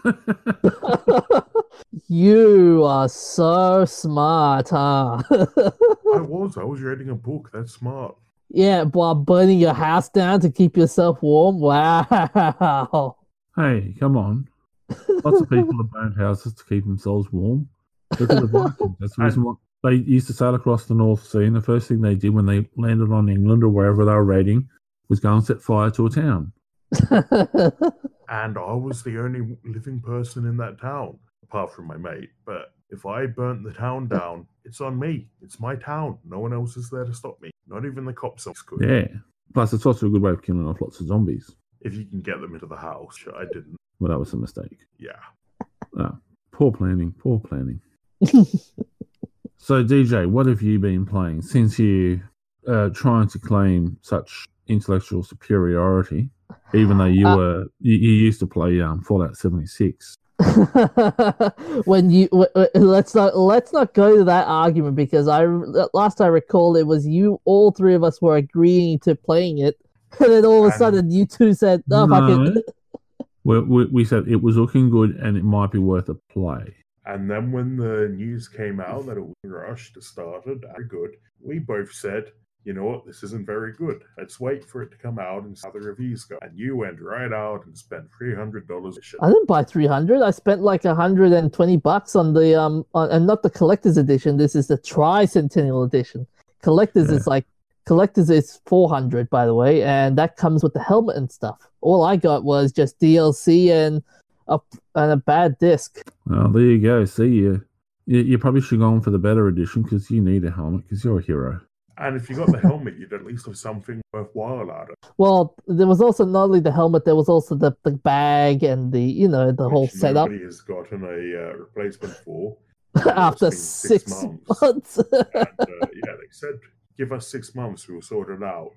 [SPEAKER 2] death.
[SPEAKER 3] you are so smart, huh?
[SPEAKER 2] I was, I was reading a book. That's smart.
[SPEAKER 3] Yeah, while burning your house down to keep yourself warm. Wow.
[SPEAKER 1] Hey, come on. Lots of people have burned houses to keep themselves warm. Look at the Vikings. That's the reason why they used to sail across the North Sea, and the first thing they did when they landed on England or wherever they were raiding was go and set fire to a town.
[SPEAKER 2] And I was the only living person in that town, apart from my mate. But if I burnt the town down, it's on me. It's my town. No one else is there to stop me. Not even the cops could.
[SPEAKER 1] Yeah. Plus, it's also a good way of killing off lots of zombies.
[SPEAKER 2] If you can get them into the house. I didn't.
[SPEAKER 1] Well, that was a mistake.
[SPEAKER 2] Yeah.
[SPEAKER 1] Oh, poor planning. Poor planning. So, D J, what have you been playing since you uh, trying to claim such intellectual superiority? Even though you
[SPEAKER 3] Uh,
[SPEAKER 1] were you, you used to play um, Fallout seventy-six.
[SPEAKER 3] when you w- w- let's not let's not go to that argument because I last I recall it was you all three of us were agreeing to playing it, and then all of a
[SPEAKER 2] And-
[SPEAKER 3] sudden you two said, "No, fuck
[SPEAKER 1] No.
[SPEAKER 3] it."
[SPEAKER 1] We, we, we said it was looking good and it might be worth a play.
[SPEAKER 2] And then when the news came out that it was rushed, it started, very good, we both said, you know what, this isn't very good. Let's wait for it to come out and see how the reviews go. And you went right out and spent three hundred dollars.
[SPEAKER 3] I didn't buy three hundred. I spent like one hundred twenty bucks on the um on, and not the collector's edition. This is the Tricentennial edition. Collector's
[SPEAKER 1] Yeah.
[SPEAKER 3] is like collector's is four hundred, by the way, and that comes with the helmet and stuff. All I got was just D L C and a and a bad disc.
[SPEAKER 1] Well, there you go. See, you, you, you probably should go on for the better edition because you need a helmet because you're a hero.
[SPEAKER 2] And if you got the helmet, you'd at least have something worthwhile out of it.
[SPEAKER 3] Well, there was also not only the helmet, there was also the, the bag and the you know the whole
[SPEAKER 2] which
[SPEAKER 3] setup.
[SPEAKER 2] Nobody has gotten a uh, replacement for.
[SPEAKER 3] After
[SPEAKER 2] It's been
[SPEAKER 3] six, months.
[SPEAKER 2] And, uh, yeah, they said, give us six months, we'll sort it out.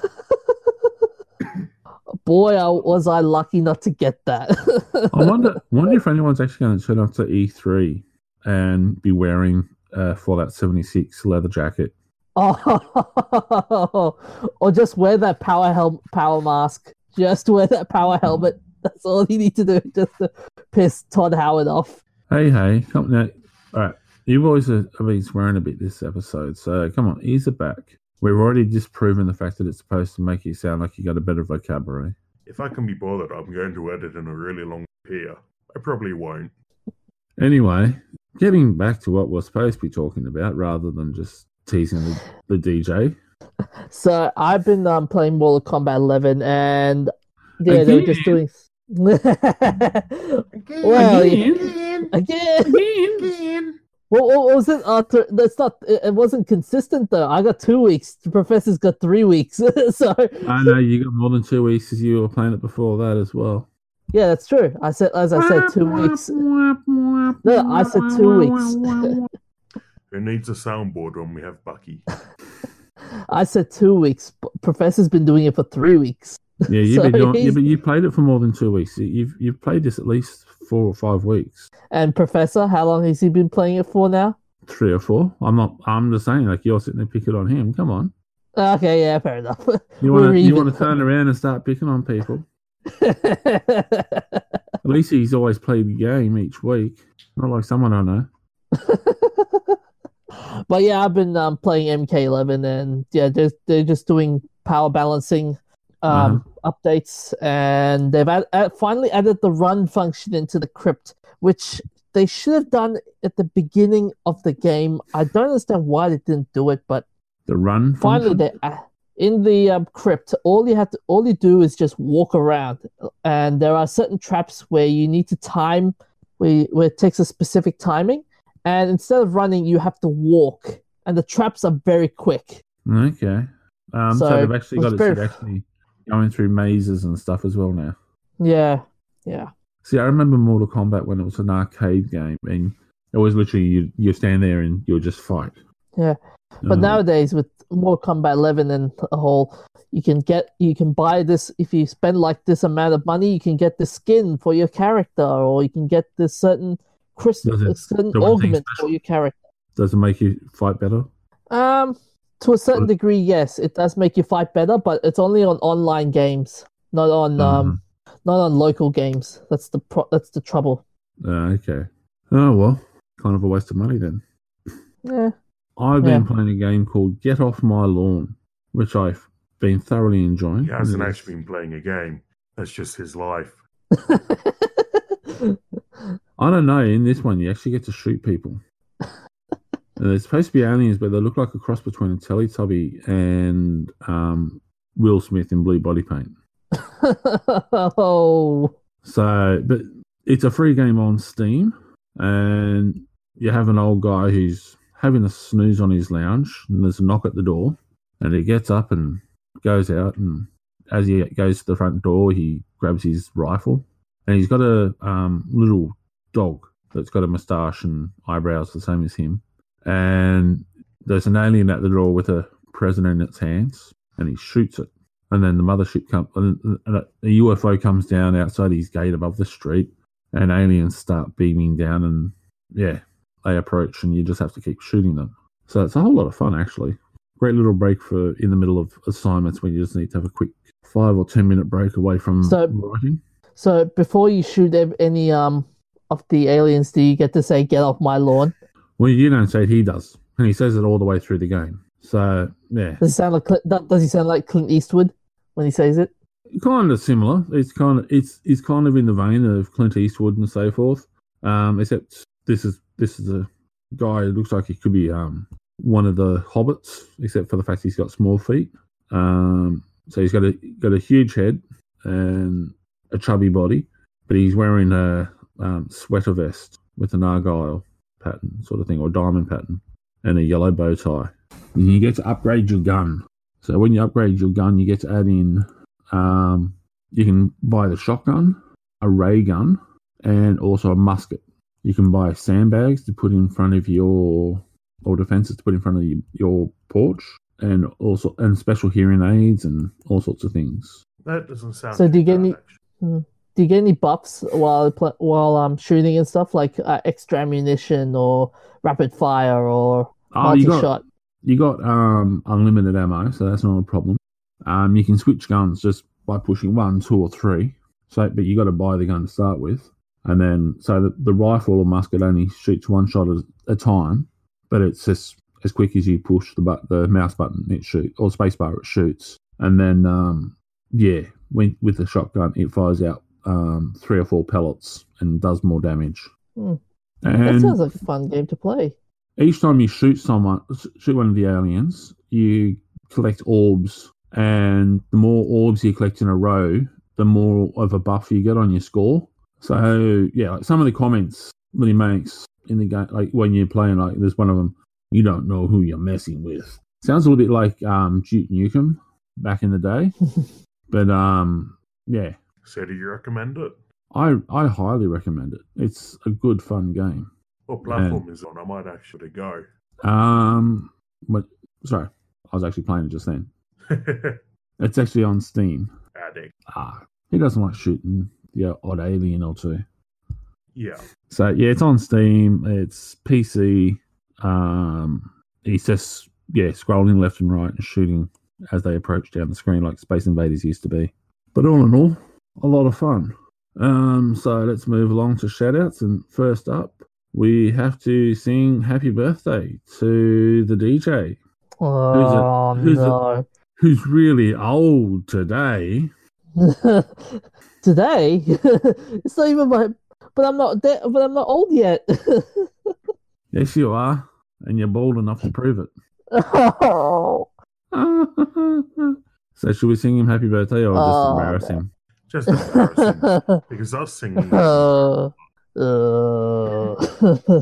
[SPEAKER 3] Boy, I, was I lucky not to get that.
[SPEAKER 1] I wonder, wonder if anyone's actually going to turn up to E three and be wearing a Fallout seventy-six leather jacket.
[SPEAKER 3] Oh, or just wear that power hel- power mask. Just wear that power helmet. That's all you need to do, just to piss Todd Howard off.
[SPEAKER 1] Hey, hey, come now. All right, you boys have been swearing a bit this episode, so come on, ease it back. We've already disproven the fact that it's supposed to make you sound like you got a better vocabulary.
[SPEAKER 2] If I can be bothered, I'm going to edit in a really long here. I probably won't.
[SPEAKER 1] Anyway, getting back to what we're supposed to be talking about, rather than just teasing the, the D J.
[SPEAKER 3] So I've been um, playing Mortal Kombat eleven, and yeah, they were just doing.
[SPEAKER 2] Again,
[SPEAKER 3] well,
[SPEAKER 2] again,
[SPEAKER 3] again,
[SPEAKER 2] again, again.
[SPEAKER 3] What, what was it? Uh, th- that's not. It, it wasn't consistent though. I got two weeks. The professor's got three weeks. So
[SPEAKER 1] I know you got more than two weeks because you were playing it before that as well.
[SPEAKER 3] yeah, that's true. I said, as I said, two weeks. No, I said two weeks.
[SPEAKER 2] Who needs a soundboard when we have Bucky?
[SPEAKER 3] I said two weeks. P- Professor's been doing it for three weeks.
[SPEAKER 1] Yeah, you've
[SPEAKER 3] So
[SPEAKER 1] been doing, yeah,
[SPEAKER 3] he's-
[SPEAKER 1] but you played it for more than two weeks. You've you've played this at least four or five weeks,
[SPEAKER 3] And Professor, how long has he been playing it for now?
[SPEAKER 1] three or four. I'm not. I'm just saying, like you're sitting there picking on him. Come on,
[SPEAKER 3] Okay, yeah, fair enough.
[SPEAKER 1] you
[SPEAKER 3] We're
[SPEAKER 1] want to you
[SPEAKER 3] even.
[SPEAKER 1] want to turn around and start picking on people. At least he's always played the game each week, not like someone I know.
[SPEAKER 3] But yeah, I've been um, playing M K eleven, and yeah, they're they're just doing power balancing um, updates, and they've add, add, finally added the run function into the crypt, which they should have done at the beginning of the game. I don't understand why they didn't do it, but
[SPEAKER 1] The run.
[SPEAKER 3] finally
[SPEAKER 1] function?
[SPEAKER 3] they uh, in the um, crypt. All you have to all you do is just walk around, and there are certain traps where you need to time, where where it takes a specific timing. And instead of running, you have to walk, and the traps are very quick.
[SPEAKER 1] Okay. Um, so,
[SPEAKER 3] So,
[SPEAKER 1] they've actually got
[SPEAKER 3] it's
[SPEAKER 1] it
[SPEAKER 3] very-
[SPEAKER 1] to actually going through mazes and stuff as well now.
[SPEAKER 3] Yeah, yeah,
[SPEAKER 1] See, I remember Mortal Kombat when it was an arcade game, and it was literally you you stand there and you'll just fight.
[SPEAKER 3] yeah. But
[SPEAKER 1] Um,
[SPEAKER 3] nowadays, with Mortal Kombat eleven and a whole, you can get you can buy this if you spend like this amount of money, you can get the skin for your character, or you can get this certain crystal,
[SPEAKER 1] Does it-
[SPEAKER 3] a certain
[SPEAKER 1] the one thing
[SPEAKER 3] augment
[SPEAKER 1] special?
[SPEAKER 3] for your character.
[SPEAKER 1] does it make you fight better?
[SPEAKER 3] Um, to a certain
[SPEAKER 1] Well-
[SPEAKER 3] degree, yes, it does make you fight better, but it's only on online games, not on um, not on local games. That's the pro- that's the trouble.
[SPEAKER 1] Uh, okay. Oh well, kind of a waste of money then.
[SPEAKER 3] Yeah.
[SPEAKER 1] I've been
[SPEAKER 3] Yeah.
[SPEAKER 1] playing a game called Get Off My Lawn, which I've been thoroughly enjoying.
[SPEAKER 2] He hasn't
[SPEAKER 1] It is-
[SPEAKER 2] actually been playing a game. That's just his life.
[SPEAKER 1] I don't know. In this one, you actually get to shoot people. And they're supposed to be aliens, but they look like a cross between a Teletubby and um, Will Smith in blue body paint.
[SPEAKER 3] Oh.
[SPEAKER 1] So, but it's a free game on Steam, and you have an old guy who's having a snooze on his lounge, and there's a knock at the door, and he gets up and goes out, and as he goes to the front door, he grabs his rifle, and he's got a um, little dog that's got a moustache and eyebrows the same as him, and there's an alien at the door with a present in its hands, and he shoots it. And then the mothership comes, and a U F O comes down outside his gate above the street, and aliens start beaming down, and yeah, they approach, and you just have to keep shooting them. So it's a whole lot of fun, actually. Great little break for in the middle of assignments when you just need to have a quick five or ten minute break away from
[SPEAKER 3] So-
[SPEAKER 1] writing.
[SPEAKER 3] So before you shoot ev- any um of the aliens, do you get to say "Get off my lawn"?
[SPEAKER 1] Well, you don't say it, he does, and he says it all the way through the game. So yeah,
[SPEAKER 3] Does he sound like Clint, that- does he sound like Clint Eastwood when he says it?
[SPEAKER 1] kind of similar. It's kind of it's it's kind of in the vein of Clint Eastwood and so forth. Um, except this is this is a guy who looks like he could be um one of the hobbits, except for the fact he's got small feet. Um, so he's got a got a huge head and a chubby body, but he's wearing a um, sweater vest with an argyle pattern sort of thing, or diamond pattern, and a yellow bow tie. And you get to upgrade your gun. So when you upgrade your gun, you get to add in, um, you can buy the shotgun, a ray gun, and also a musket. You can buy sandbags to put in front of your, or defenses to put in front of your, your porch, and also and special hearing aids and all sorts of things.
[SPEAKER 2] That doesn't sound.
[SPEAKER 3] So do you
[SPEAKER 2] too
[SPEAKER 3] get
[SPEAKER 2] bad,
[SPEAKER 3] any-
[SPEAKER 2] actually.
[SPEAKER 3] Do you get any buffs while pl- while um shooting and stuff, like uh, extra ammunition or rapid fire or
[SPEAKER 1] Oh, you got
[SPEAKER 3] multi-shot?
[SPEAKER 1] you got um, unlimited ammo, so that's not a problem. Um, you can switch guns just by pushing one, two, or three. So, but you got to buy the gun to start with, and then so the, the rifle or musket only shoots one shot at a time, but it's just as quick as you push the but the mouse button, it shoots, or spacebar, it shoots, and then um, yeah, when, with the shotgun, it fires out um, three or four pellets and does more damage.
[SPEAKER 3] Hmm.
[SPEAKER 1] And
[SPEAKER 3] That sounds like a fun game to play.
[SPEAKER 1] each time you shoot someone, shoot one of the aliens, you collect orbs, and the more orbs you collect in a row, the more of a buff you get on your score. So yeah, like some of the comments that he makes in the game, like when you're playing, like there's one of them, you don't know who you're messing with. Sounds a little bit like um, Duke Nukem back in the day, but um, yeah.
[SPEAKER 2] So do you recommend it?
[SPEAKER 1] I I highly recommend it. It's a good fun game.
[SPEAKER 2] What platform and, is it on? I might actually go.
[SPEAKER 1] Um, but sorry, I was actually playing it just then. It's actually on Steam.
[SPEAKER 2] Addict.
[SPEAKER 1] Ah, he doesn't like shooting the odd alien or two.
[SPEAKER 2] Yeah.
[SPEAKER 1] So yeah, it's on Steam. It's P C. Um, he's just yeah scrolling left and right and shooting as they approach down the screen like Space Invaders used to be. But all in all, a lot of fun. Um, so let's move along to shoutouts. And first up, we have to sing Happy Birthday to the D J.
[SPEAKER 3] Oh,
[SPEAKER 1] who's a, who's
[SPEAKER 3] no.
[SPEAKER 1] A, who's really old today.
[SPEAKER 3] Today? It's not even my... But I'm not de- But I'm not old yet.
[SPEAKER 1] Yes, you are. And you're bold enough to prove it.
[SPEAKER 3] Oh.
[SPEAKER 1] So should we sing him Happy Birthday or just
[SPEAKER 3] Oh,
[SPEAKER 1] embarrass
[SPEAKER 3] no.
[SPEAKER 1] him?
[SPEAKER 2] Just embarrassing. Because us singing...
[SPEAKER 3] Uh, uh.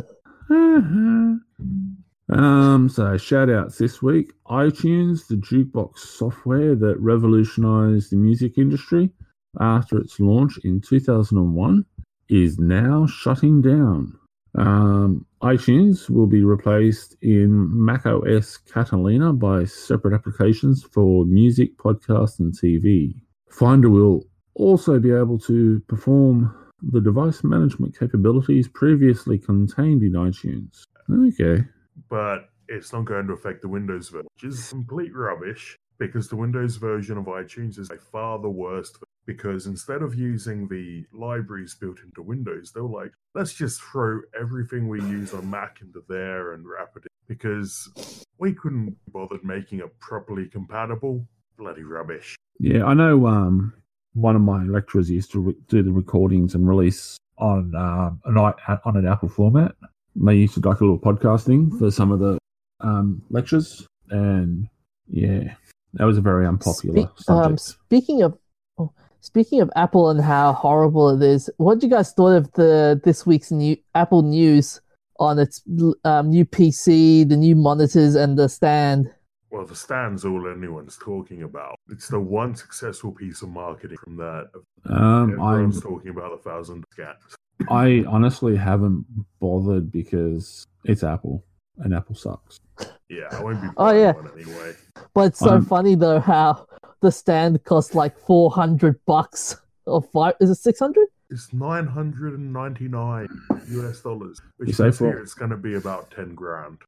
[SPEAKER 1] um, so shout outs this week. iTunes, the jukebox software that revolutionized the music industry after its launch in two thousand one, is now shutting down. Um, iTunes will be replaced in macOS Catalina by separate applications for music, podcast, and T V. Finder will also be able to perform the device management capabilities previously contained in iTunes. Okay.
[SPEAKER 2] But it's not going to affect the Windows version, which is complete rubbish, because the Windows version of iTunes is by far the worst. Because instead of using the libraries built into Windows, they were like, let's just throw everything we use on Mac into there and wrap it in. Because we couldn't be bothered making it properly compatible. Bloody rubbish.
[SPEAKER 1] Yeah, I know um, one of my lecturers used to re- do the recordings and release on um, an, on an Apple format. They used to do like a little podcasting for some of the um, lectures. And yeah, that was a very unpopular
[SPEAKER 3] Spe-
[SPEAKER 1] subject.
[SPEAKER 3] Um, speaking of oh, speaking of Apple and how horrible it is, what did you guys thought of the this week's new Apple news on its um, new P C, the new monitors, and the stand?
[SPEAKER 2] Well, the stand's all anyone's talking about. It's the one successful piece of marketing from that.
[SPEAKER 1] Um,
[SPEAKER 2] Everyone's
[SPEAKER 1] I
[SPEAKER 2] talking about a thousand scans.
[SPEAKER 1] I honestly haven't bothered because it's Apple and Apple sucks.
[SPEAKER 2] Yeah, I won't be
[SPEAKER 3] Oh,
[SPEAKER 2] buying
[SPEAKER 3] yeah.
[SPEAKER 2] one anyway.
[SPEAKER 3] But it's so
[SPEAKER 1] Um,
[SPEAKER 3] funny though how the stand costs like four hundred bucks or five. Is it six hundred?
[SPEAKER 2] It's nine hundred ninety-nine U S dollars, which
[SPEAKER 1] You say
[SPEAKER 2] means
[SPEAKER 1] for-
[SPEAKER 2] here it's going to be about ten grand.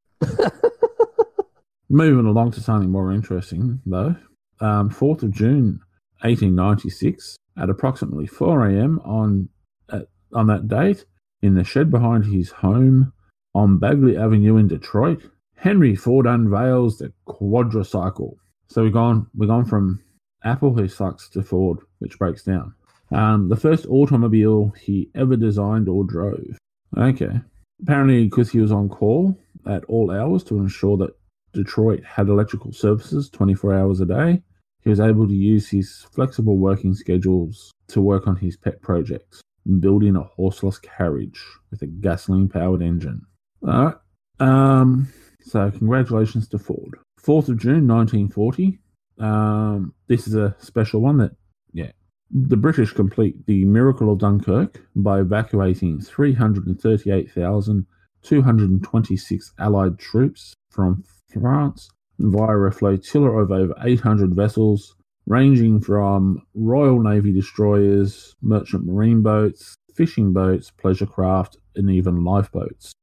[SPEAKER 1] Moving along to something more interesting, though. Um, fourth of June, eighteen ninety-six, at approximately four a.m. on at, on that date, in the shed behind his home on Bagley Avenue in Detroit, Henry Ford unveils the quadricycle. So we've gone, we've gone from Apple, who sucks, to Ford, which breaks down. Um, the first automobile he ever designed or drove. Okay. Apparently, because he was on call at all hours to ensure that Detroit had electrical services twenty-four hours a day, he was able to use his flexible working schedules to work on his pet projects, building a horseless carriage with a gasoline-powered engine. All right. Um, so congratulations to Ford. fourth of June, nineteen forty. Um, this is a special one that, yeah. The British complete the Miracle of Dunkirk by evacuating three hundred thirty-eight thousand two hundred twenty-six Allied troops from France via a flotilla of over eight hundred vessels, ranging from Royal Navy destroyers, merchant marine boats, fishing boats, pleasure craft, and even lifeboats.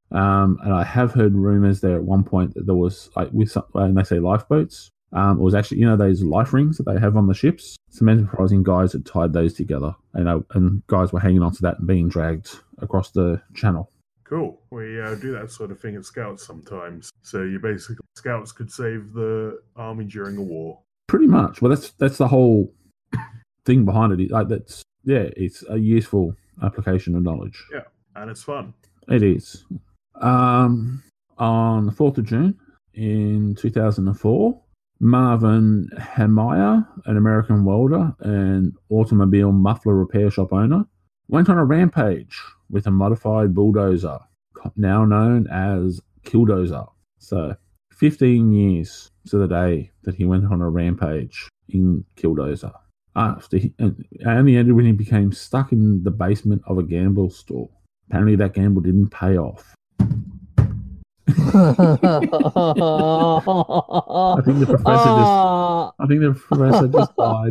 [SPEAKER 1] Um, and I have heard rumors there at one point that there was, like, with some, and they say lifeboats, um, it was actually, you know, those life rings that they have on the ships. Some enterprising guys had tied those together, and, uh, and guys were hanging onto that and being dragged across the channel.
[SPEAKER 2] Cool. We uh, do that sort of thing at Scouts sometimes. So you basically, Scouts could save the army during a war.
[SPEAKER 1] Pretty much. Well, that's that's the whole thing behind it. Like, that's, yeah, it's a useful application of knowledge.
[SPEAKER 2] Yeah, and it's fun.
[SPEAKER 1] It is. Um, on the fourth of June in two thousand four, Marvin Hamaya, an American welder and automobile muffler repair shop owner, went on a rampage with a modified bulldozer, now known as Killdozer. So, fifteen years to the day that he went on a rampage in Killdozer. After he, and only ended when he became stuck in the basement of a gamble store. Apparently that gamble didn't pay off. I think the professor just I think the professor just died.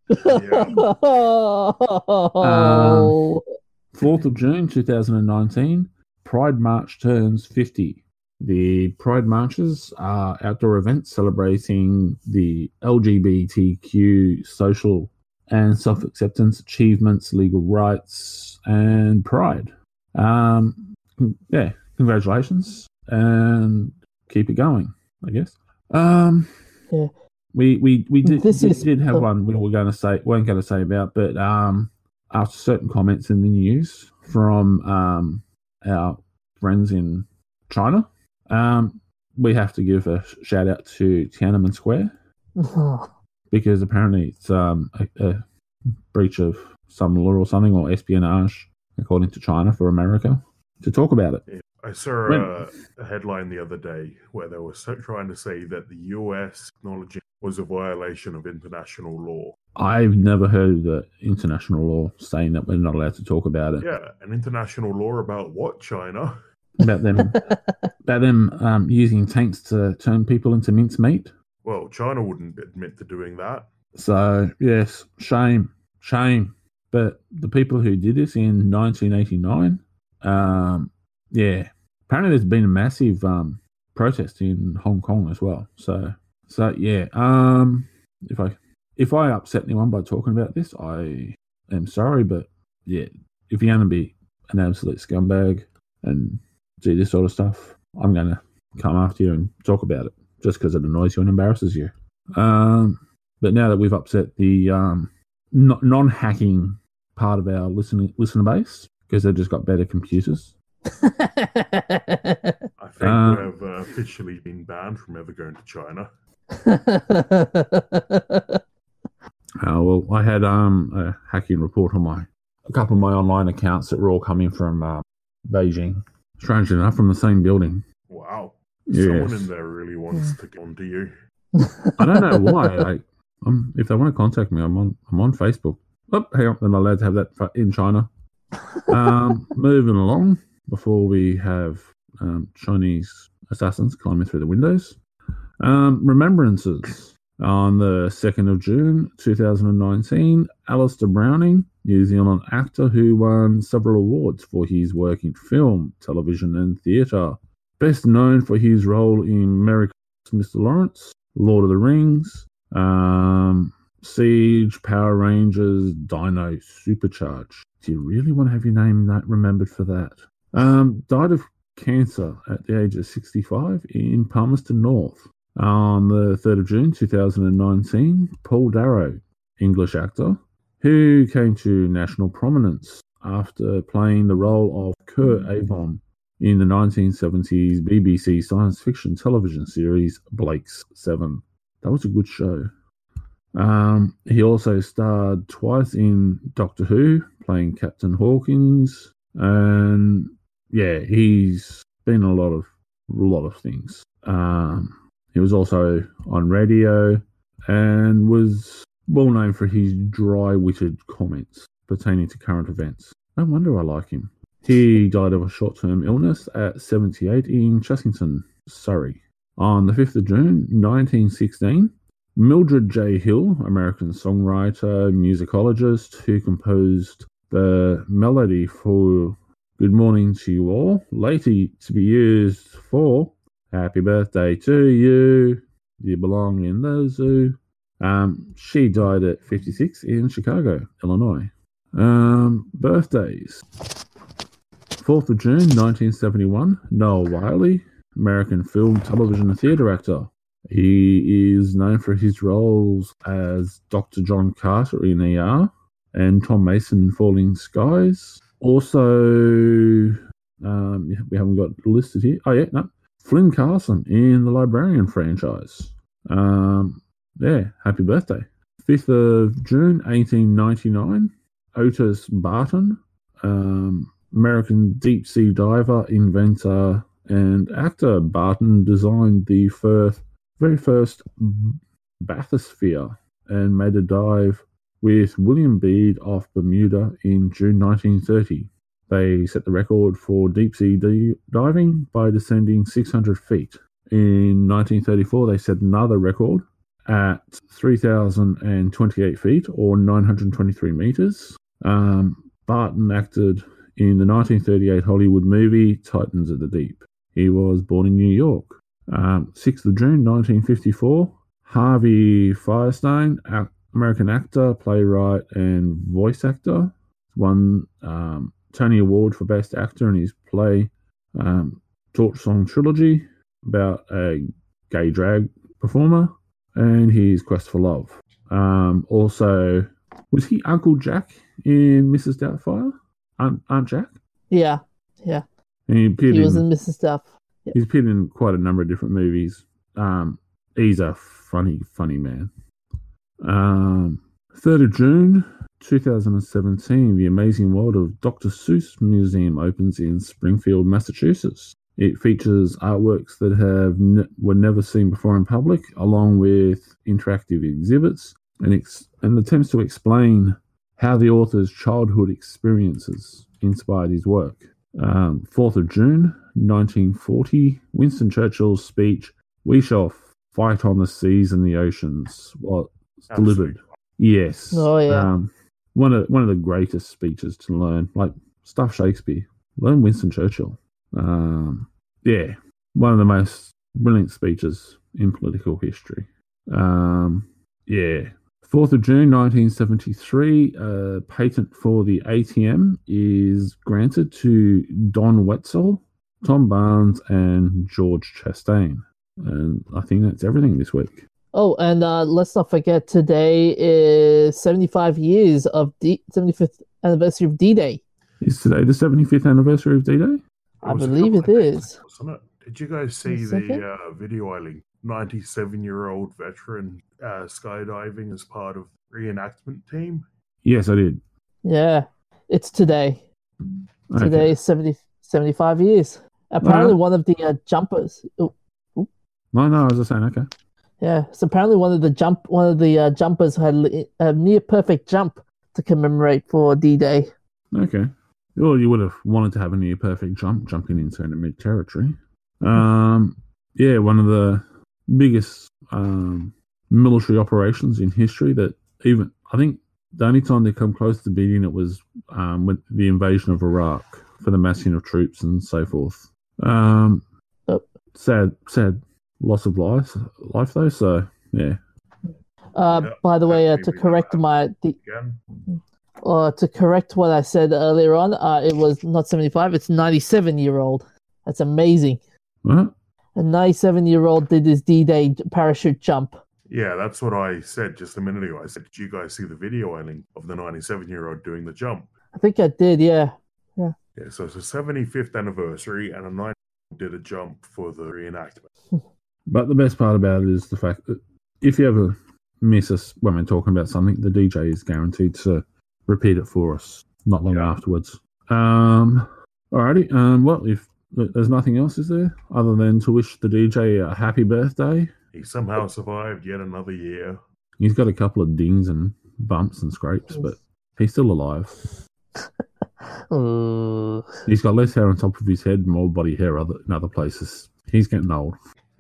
[SPEAKER 1] Um, fourth of June two thousand nineteen, Pride March turns fifty. The Pride Marches are outdoor events celebrating the L G B T Q social and self-acceptance, achievements, legal rights, and pride. Um, yeah, congratulations, and keep it going, I guess. Um,
[SPEAKER 3] yeah.
[SPEAKER 1] We we we did,
[SPEAKER 3] This
[SPEAKER 1] did,
[SPEAKER 3] is-
[SPEAKER 1] did have one we were going to say weren't going to say about, but um, after certain comments in the news from um our friends in China, um, we have to give a shout out to Tiananmen Square because apparently it's um a, a breach of some law or something, or espionage, according to China, for America to talk about it.
[SPEAKER 2] Yeah. I saw a, a headline the other day where they were so trying to say that the U S acknowledging was a violation of international law.
[SPEAKER 1] I've never heard of the international law saying that we're not allowed to talk about it.
[SPEAKER 2] Yeah, an international law about what, China?
[SPEAKER 1] About them, about them um, using tanks to turn people into mincemeat.
[SPEAKER 2] Well, China wouldn't admit to doing that.
[SPEAKER 1] So yes, shame, shame. But the people who did this in nineteen eighty-nine, um, yeah, apparently there's been a massive um, protest in Hong Kong as well. So, so yeah, um, if I if I upset anyone by talking about this, I am sorry. But yeah, if you're going to be an absolute scumbag and do this sort of stuff, I'm going to come after you and talk about it just because it annoys you and embarrasses you. Um, but now that we've upset the um, n- non-hacking part of our listening listener base, because they've just got better computers.
[SPEAKER 2] I think
[SPEAKER 1] Uh,
[SPEAKER 2] we've uh, officially been banned from ever going to China.
[SPEAKER 1] Uh, well, I had um, a hacking report on my a couple of my online accounts that were all coming from uh, Beijing. Strangely enough, from the same building.
[SPEAKER 2] Wow.
[SPEAKER 1] Yes.
[SPEAKER 2] Someone in there really wants to get onto you.
[SPEAKER 1] I don't know why. I, I'm, if they want to contact me, I'm on I'm on Facebook. Oh, hang on, I'm not allowed to have that in China. Um, moving along, before we have um, Chinese assassins climbing through the windows. Um, remembrances. On the second of June two thousand nineteen, Alistair Browning, New Zealand actor who won several awards for his work in film, television and theatre. Best known for his role in Merry Christmas, Mister Lawrence, Lord of the Rings, um, Siege, Power Rangers, Dino Supercharge. Do you really want to have your name that remembered for that? Um, died of cancer at the age of sixty-five in Palmerston North. On the third of June two thousand nineteen, Paul Darrow, English actor, who came to national prominence after playing the role of Kurt Avon in the nineteen seventies B B C science fiction television series Blake's Seven. That was a good show. Um, he also starred twice in Doctor Who, playing Captain Hawkins, and yeah, he's been in a lot of a lot of things. Um, he was also on radio and was well known for his dry-witted comments pertaining to current events. No wonder I like him. He died of a short-term illness at seventy-eight in Chessington, Surrey. On the fifth of June, nineteen sixteen, Mildred J. Hill, American songwriter, musicologist, who composed the melody for good morning to you all. Later to be used for happy birthday to you. You belong in the zoo. Um, she died at fifty-six in Chicago, Illinois. Um, birthdays. fourth of June, nineteen seventy-one, Noel Wiley, American film, television, and theatre actor. He is known for his roles as Doctor John Carter in E R and Tom Mason in Falling Skies. Also, um, we haven't got listed here. Oh, yeah, no. Flynn Carson in the Librarian franchise. Um, yeah, happy birthday. fifth of June, eighteen ninety-nine, Otis Barton, um, American deep-sea diver, inventor, and actor. Barton designed the first, very first bathysphere and made a dive with William Bede off Bermuda in June nineteen thirty. They set the record for deep-sea d- diving by descending six hundred feet. In nineteen thirty-four, they set another record at three thousand twenty-eight feet, or nine hundred twenty-three meters. Um, Barton acted in the nineteen thirty-eight Hollywood movie Titans of the Deep. He was born in New York. Um, sixth of June, nineteen fifty-four, Harvey Firestein, a- American actor, playwright, and voice actor, won um, Tony Award for Best Actor in his play um, Torch Song Trilogy, about a gay drag performer, and his Quest for Love. Um, also, was he Uncle Jack in Missus Doubtfire? Aunt, Aunt Jack?
[SPEAKER 3] Yeah, yeah.
[SPEAKER 1] And he appeared
[SPEAKER 3] He was
[SPEAKER 1] in,
[SPEAKER 3] in Missus Duff. Yeah.
[SPEAKER 1] He's appeared in quite a number of different movies. Um, he's a funny, funny man. Um, third of June, twenty seventeen, The Amazing World of Doctor Seuss Museum opens in Springfield, Massachusetts. It features artworks that have ne- were never seen before in public, along with interactive exhibits, and, ex- and attempts to explain how the author's childhood experiences inspired his work. Um, fourth of June, nineteen forty, Winston Churchill's speech, "We shall fight on the seas and the oceans," was delivered. Yes.
[SPEAKER 3] Oh, yeah.
[SPEAKER 1] Um, one of one of the greatest speeches to learn, like stuff Shakespeare. Learn Winston Churchill. Um, yeah, one of the most brilliant speeches in political history. Um, yeah. fourth of June, nineteen seventy-three, a patent for the A T M is granted to Don Wetzel, Tom Barnes, and George Chastain. And I think that's everything this week.
[SPEAKER 3] Oh, and uh, let's not forget today is seventy-five years of D- seventy-fifth anniversary of D-Day.
[SPEAKER 1] Is today the seventy-fifth anniversary of D-Day?
[SPEAKER 3] I
[SPEAKER 2] was a
[SPEAKER 3] believe
[SPEAKER 2] couple
[SPEAKER 3] it
[SPEAKER 2] of days
[SPEAKER 3] is.
[SPEAKER 2] ago, wasn't it? Did you guys see
[SPEAKER 3] Is it?
[SPEAKER 2] the uh, video I linked? ninety-seven-year-old veteran uh, skydiving as part of the reenactment team?
[SPEAKER 1] Yes, I did.
[SPEAKER 3] Yeah, it's today.
[SPEAKER 1] Okay.
[SPEAKER 3] Today is seventy, seventy-five years. Apparently,
[SPEAKER 1] Uh-huh.
[SPEAKER 3] one of the uh, jumpers. Oh,
[SPEAKER 1] No, no, I was just saying, okay.
[SPEAKER 3] yeah, so apparently one of the jump, one of the uh, jumpers had li- a near perfect jump to commemorate for D-Day.
[SPEAKER 1] Okay. Well, you would have wanted to have a near perfect jump, jumping into enemy territory. Um, yeah, one of the biggest um, military operations in history that even, I think the only time they come close to beating it was um, with the invasion of Iraq for the massing of troops and so forth. Um,
[SPEAKER 3] Yep.
[SPEAKER 1] sad, sad loss of life, life though, so yeah.
[SPEAKER 3] Uh,
[SPEAKER 2] Yeah,
[SPEAKER 3] by the way, uh,
[SPEAKER 2] maybe
[SPEAKER 3] to
[SPEAKER 2] we
[SPEAKER 3] correct
[SPEAKER 2] have-
[SPEAKER 3] my, the,
[SPEAKER 2] Again,
[SPEAKER 3] uh, to correct what I said earlier on, uh, it was not seventy-five, it's ninety-seven year old. That's amazing.
[SPEAKER 1] What?
[SPEAKER 3] A ninety-seven year old did his D-Day parachute jump.
[SPEAKER 2] yeah, that's what I said just a minute ago. I said, did you guys see the video I linked of the ninety-seven-year-old doing the jump?
[SPEAKER 3] I think I did, yeah.
[SPEAKER 2] Yeah, so it's a seventy-fifth anniversary, and a ninety-year-old did a jump for the reenactment.
[SPEAKER 1] But the best part about it is the fact that if you ever miss us when we're talking about something, the D J is guaranteed to repeat it for us not long
[SPEAKER 2] Yeah.
[SPEAKER 1] afterwards. Um, alrighty. Um, well, if there's nothing else, is there, other than to wish the D J a happy birthday?
[SPEAKER 2] He somehow survived yet another year.
[SPEAKER 1] He's got a couple of dings and bumps and scrapes, but he's still alive.
[SPEAKER 3] Uh,
[SPEAKER 1] He's got less hair on top of his head, more body hair other, in other places. He's getting old.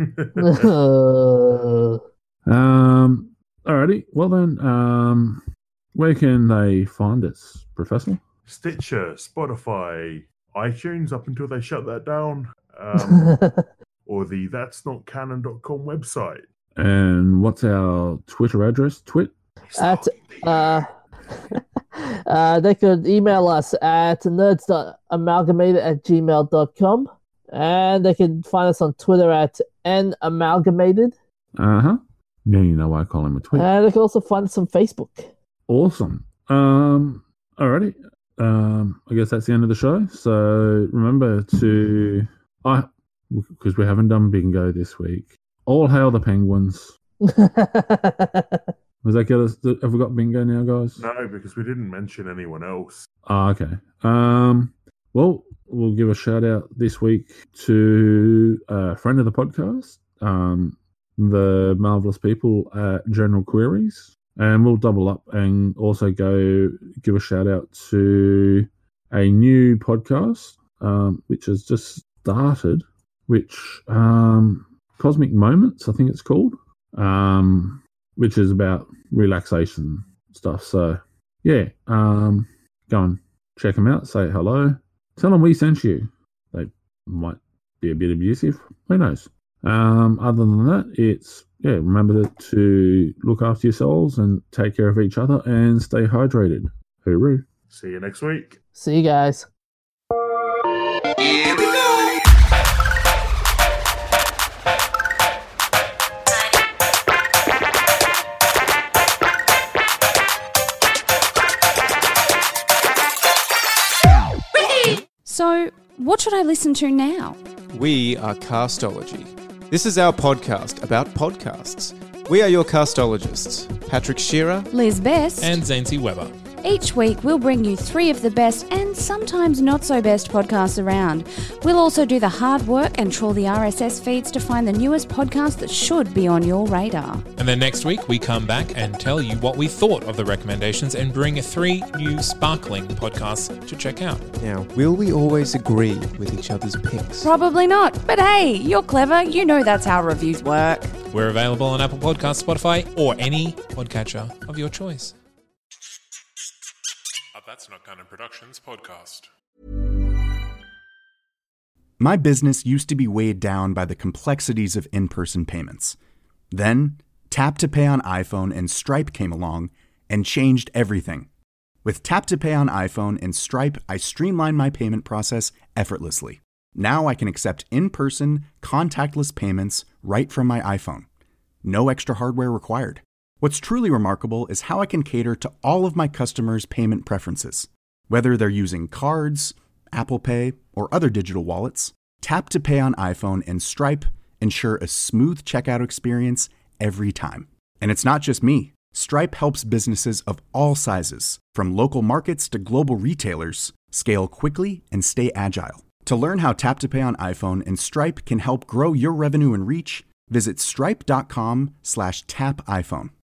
[SPEAKER 3] uh,
[SPEAKER 1] Um, alrighty. Well then, um, where can they find us, Professor?
[SPEAKER 2] Stitcher, Spotify, iTunes up until they shut that down, um, or the that's not canon dot com website.
[SPEAKER 1] And what's our Twitter address? Twit?
[SPEAKER 3] At uh, uh, they could email us at nerds.amalgamated at gmail dot com, and they can find us on Twitter at namalgamated.
[SPEAKER 1] Uh-huh. Now you know why I call him a twit.
[SPEAKER 3] And they can also find us on Facebook.
[SPEAKER 1] Awesome. Um, alrighty. Um, I guess that's the end of the show. So remember to, I because we haven't done bingo this week. All hail the Penguins. Was that get us? Have we got bingo now, guys?
[SPEAKER 2] No, because we didn't mention anyone else.
[SPEAKER 1] Ah, okay. Um, well, we'll give a shout out this week to a friend of the podcast, um, the marvelous people at General Queries. And we'll double up and also go give a shout out to a new podcast, um, which has just started, which um, Cosmic Moments, I think it's called, um, which is about relaxation stuff. So, yeah, um, go and check them out. Say hello. Tell them we sent you. They might be a bit abusive. Who knows? Um, other than that, it's, yeah, remember to look after yourselves and take care of each other and stay hydrated. Hooroo.
[SPEAKER 2] See you next week.
[SPEAKER 3] See you guys.
[SPEAKER 6] Here we go.
[SPEAKER 7] So, what should I listen to now?
[SPEAKER 8] We are Castology. This is our podcast about podcasts. We are your castologists, Patrick Shearer,
[SPEAKER 7] Liz Best.
[SPEAKER 9] and Zancy Weber.
[SPEAKER 7] Each week, we'll bring you three of the best and sometimes not so best podcasts around. We'll also do the hard work and trawl the R S S feeds to find the newest podcasts that should be on your radar.
[SPEAKER 9] And then next week, we come back and tell you what we thought of the recommendations and bring three new sparkling podcasts to check out.
[SPEAKER 8] Now, will we always agree with each other's picks?
[SPEAKER 7] Probably not, but hey, you're clever. You know that's how reviews work.
[SPEAKER 9] We're available on Apple Podcasts, Spotify, or any podcatcher of your choice. That's Not Canon Productions podcast.
[SPEAKER 10] My business used to be weighed down by the complexities of in-person payments. Then, Tap to Pay on iPhone and Stripe came along and changed everything. With Tap to Pay on iPhone and Stripe, I streamlined my payment process effortlessly. Now I can accept in-person, contactless payments right from my iPhone. No extra hardware required. What's truly remarkable is how I can cater to all of my customers' payment preferences. Whether they're using cards, Apple Pay, or other digital wallets, Tap to Pay on iPhone and Stripe ensure a smooth checkout experience every time. And it's not just me. Stripe helps businesses of all sizes, from local markets to global retailers, scale quickly and stay agile. To learn how Tap to Pay on iPhone and Stripe can help grow your revenue and reach, visit stripe.com slash tap iPhone.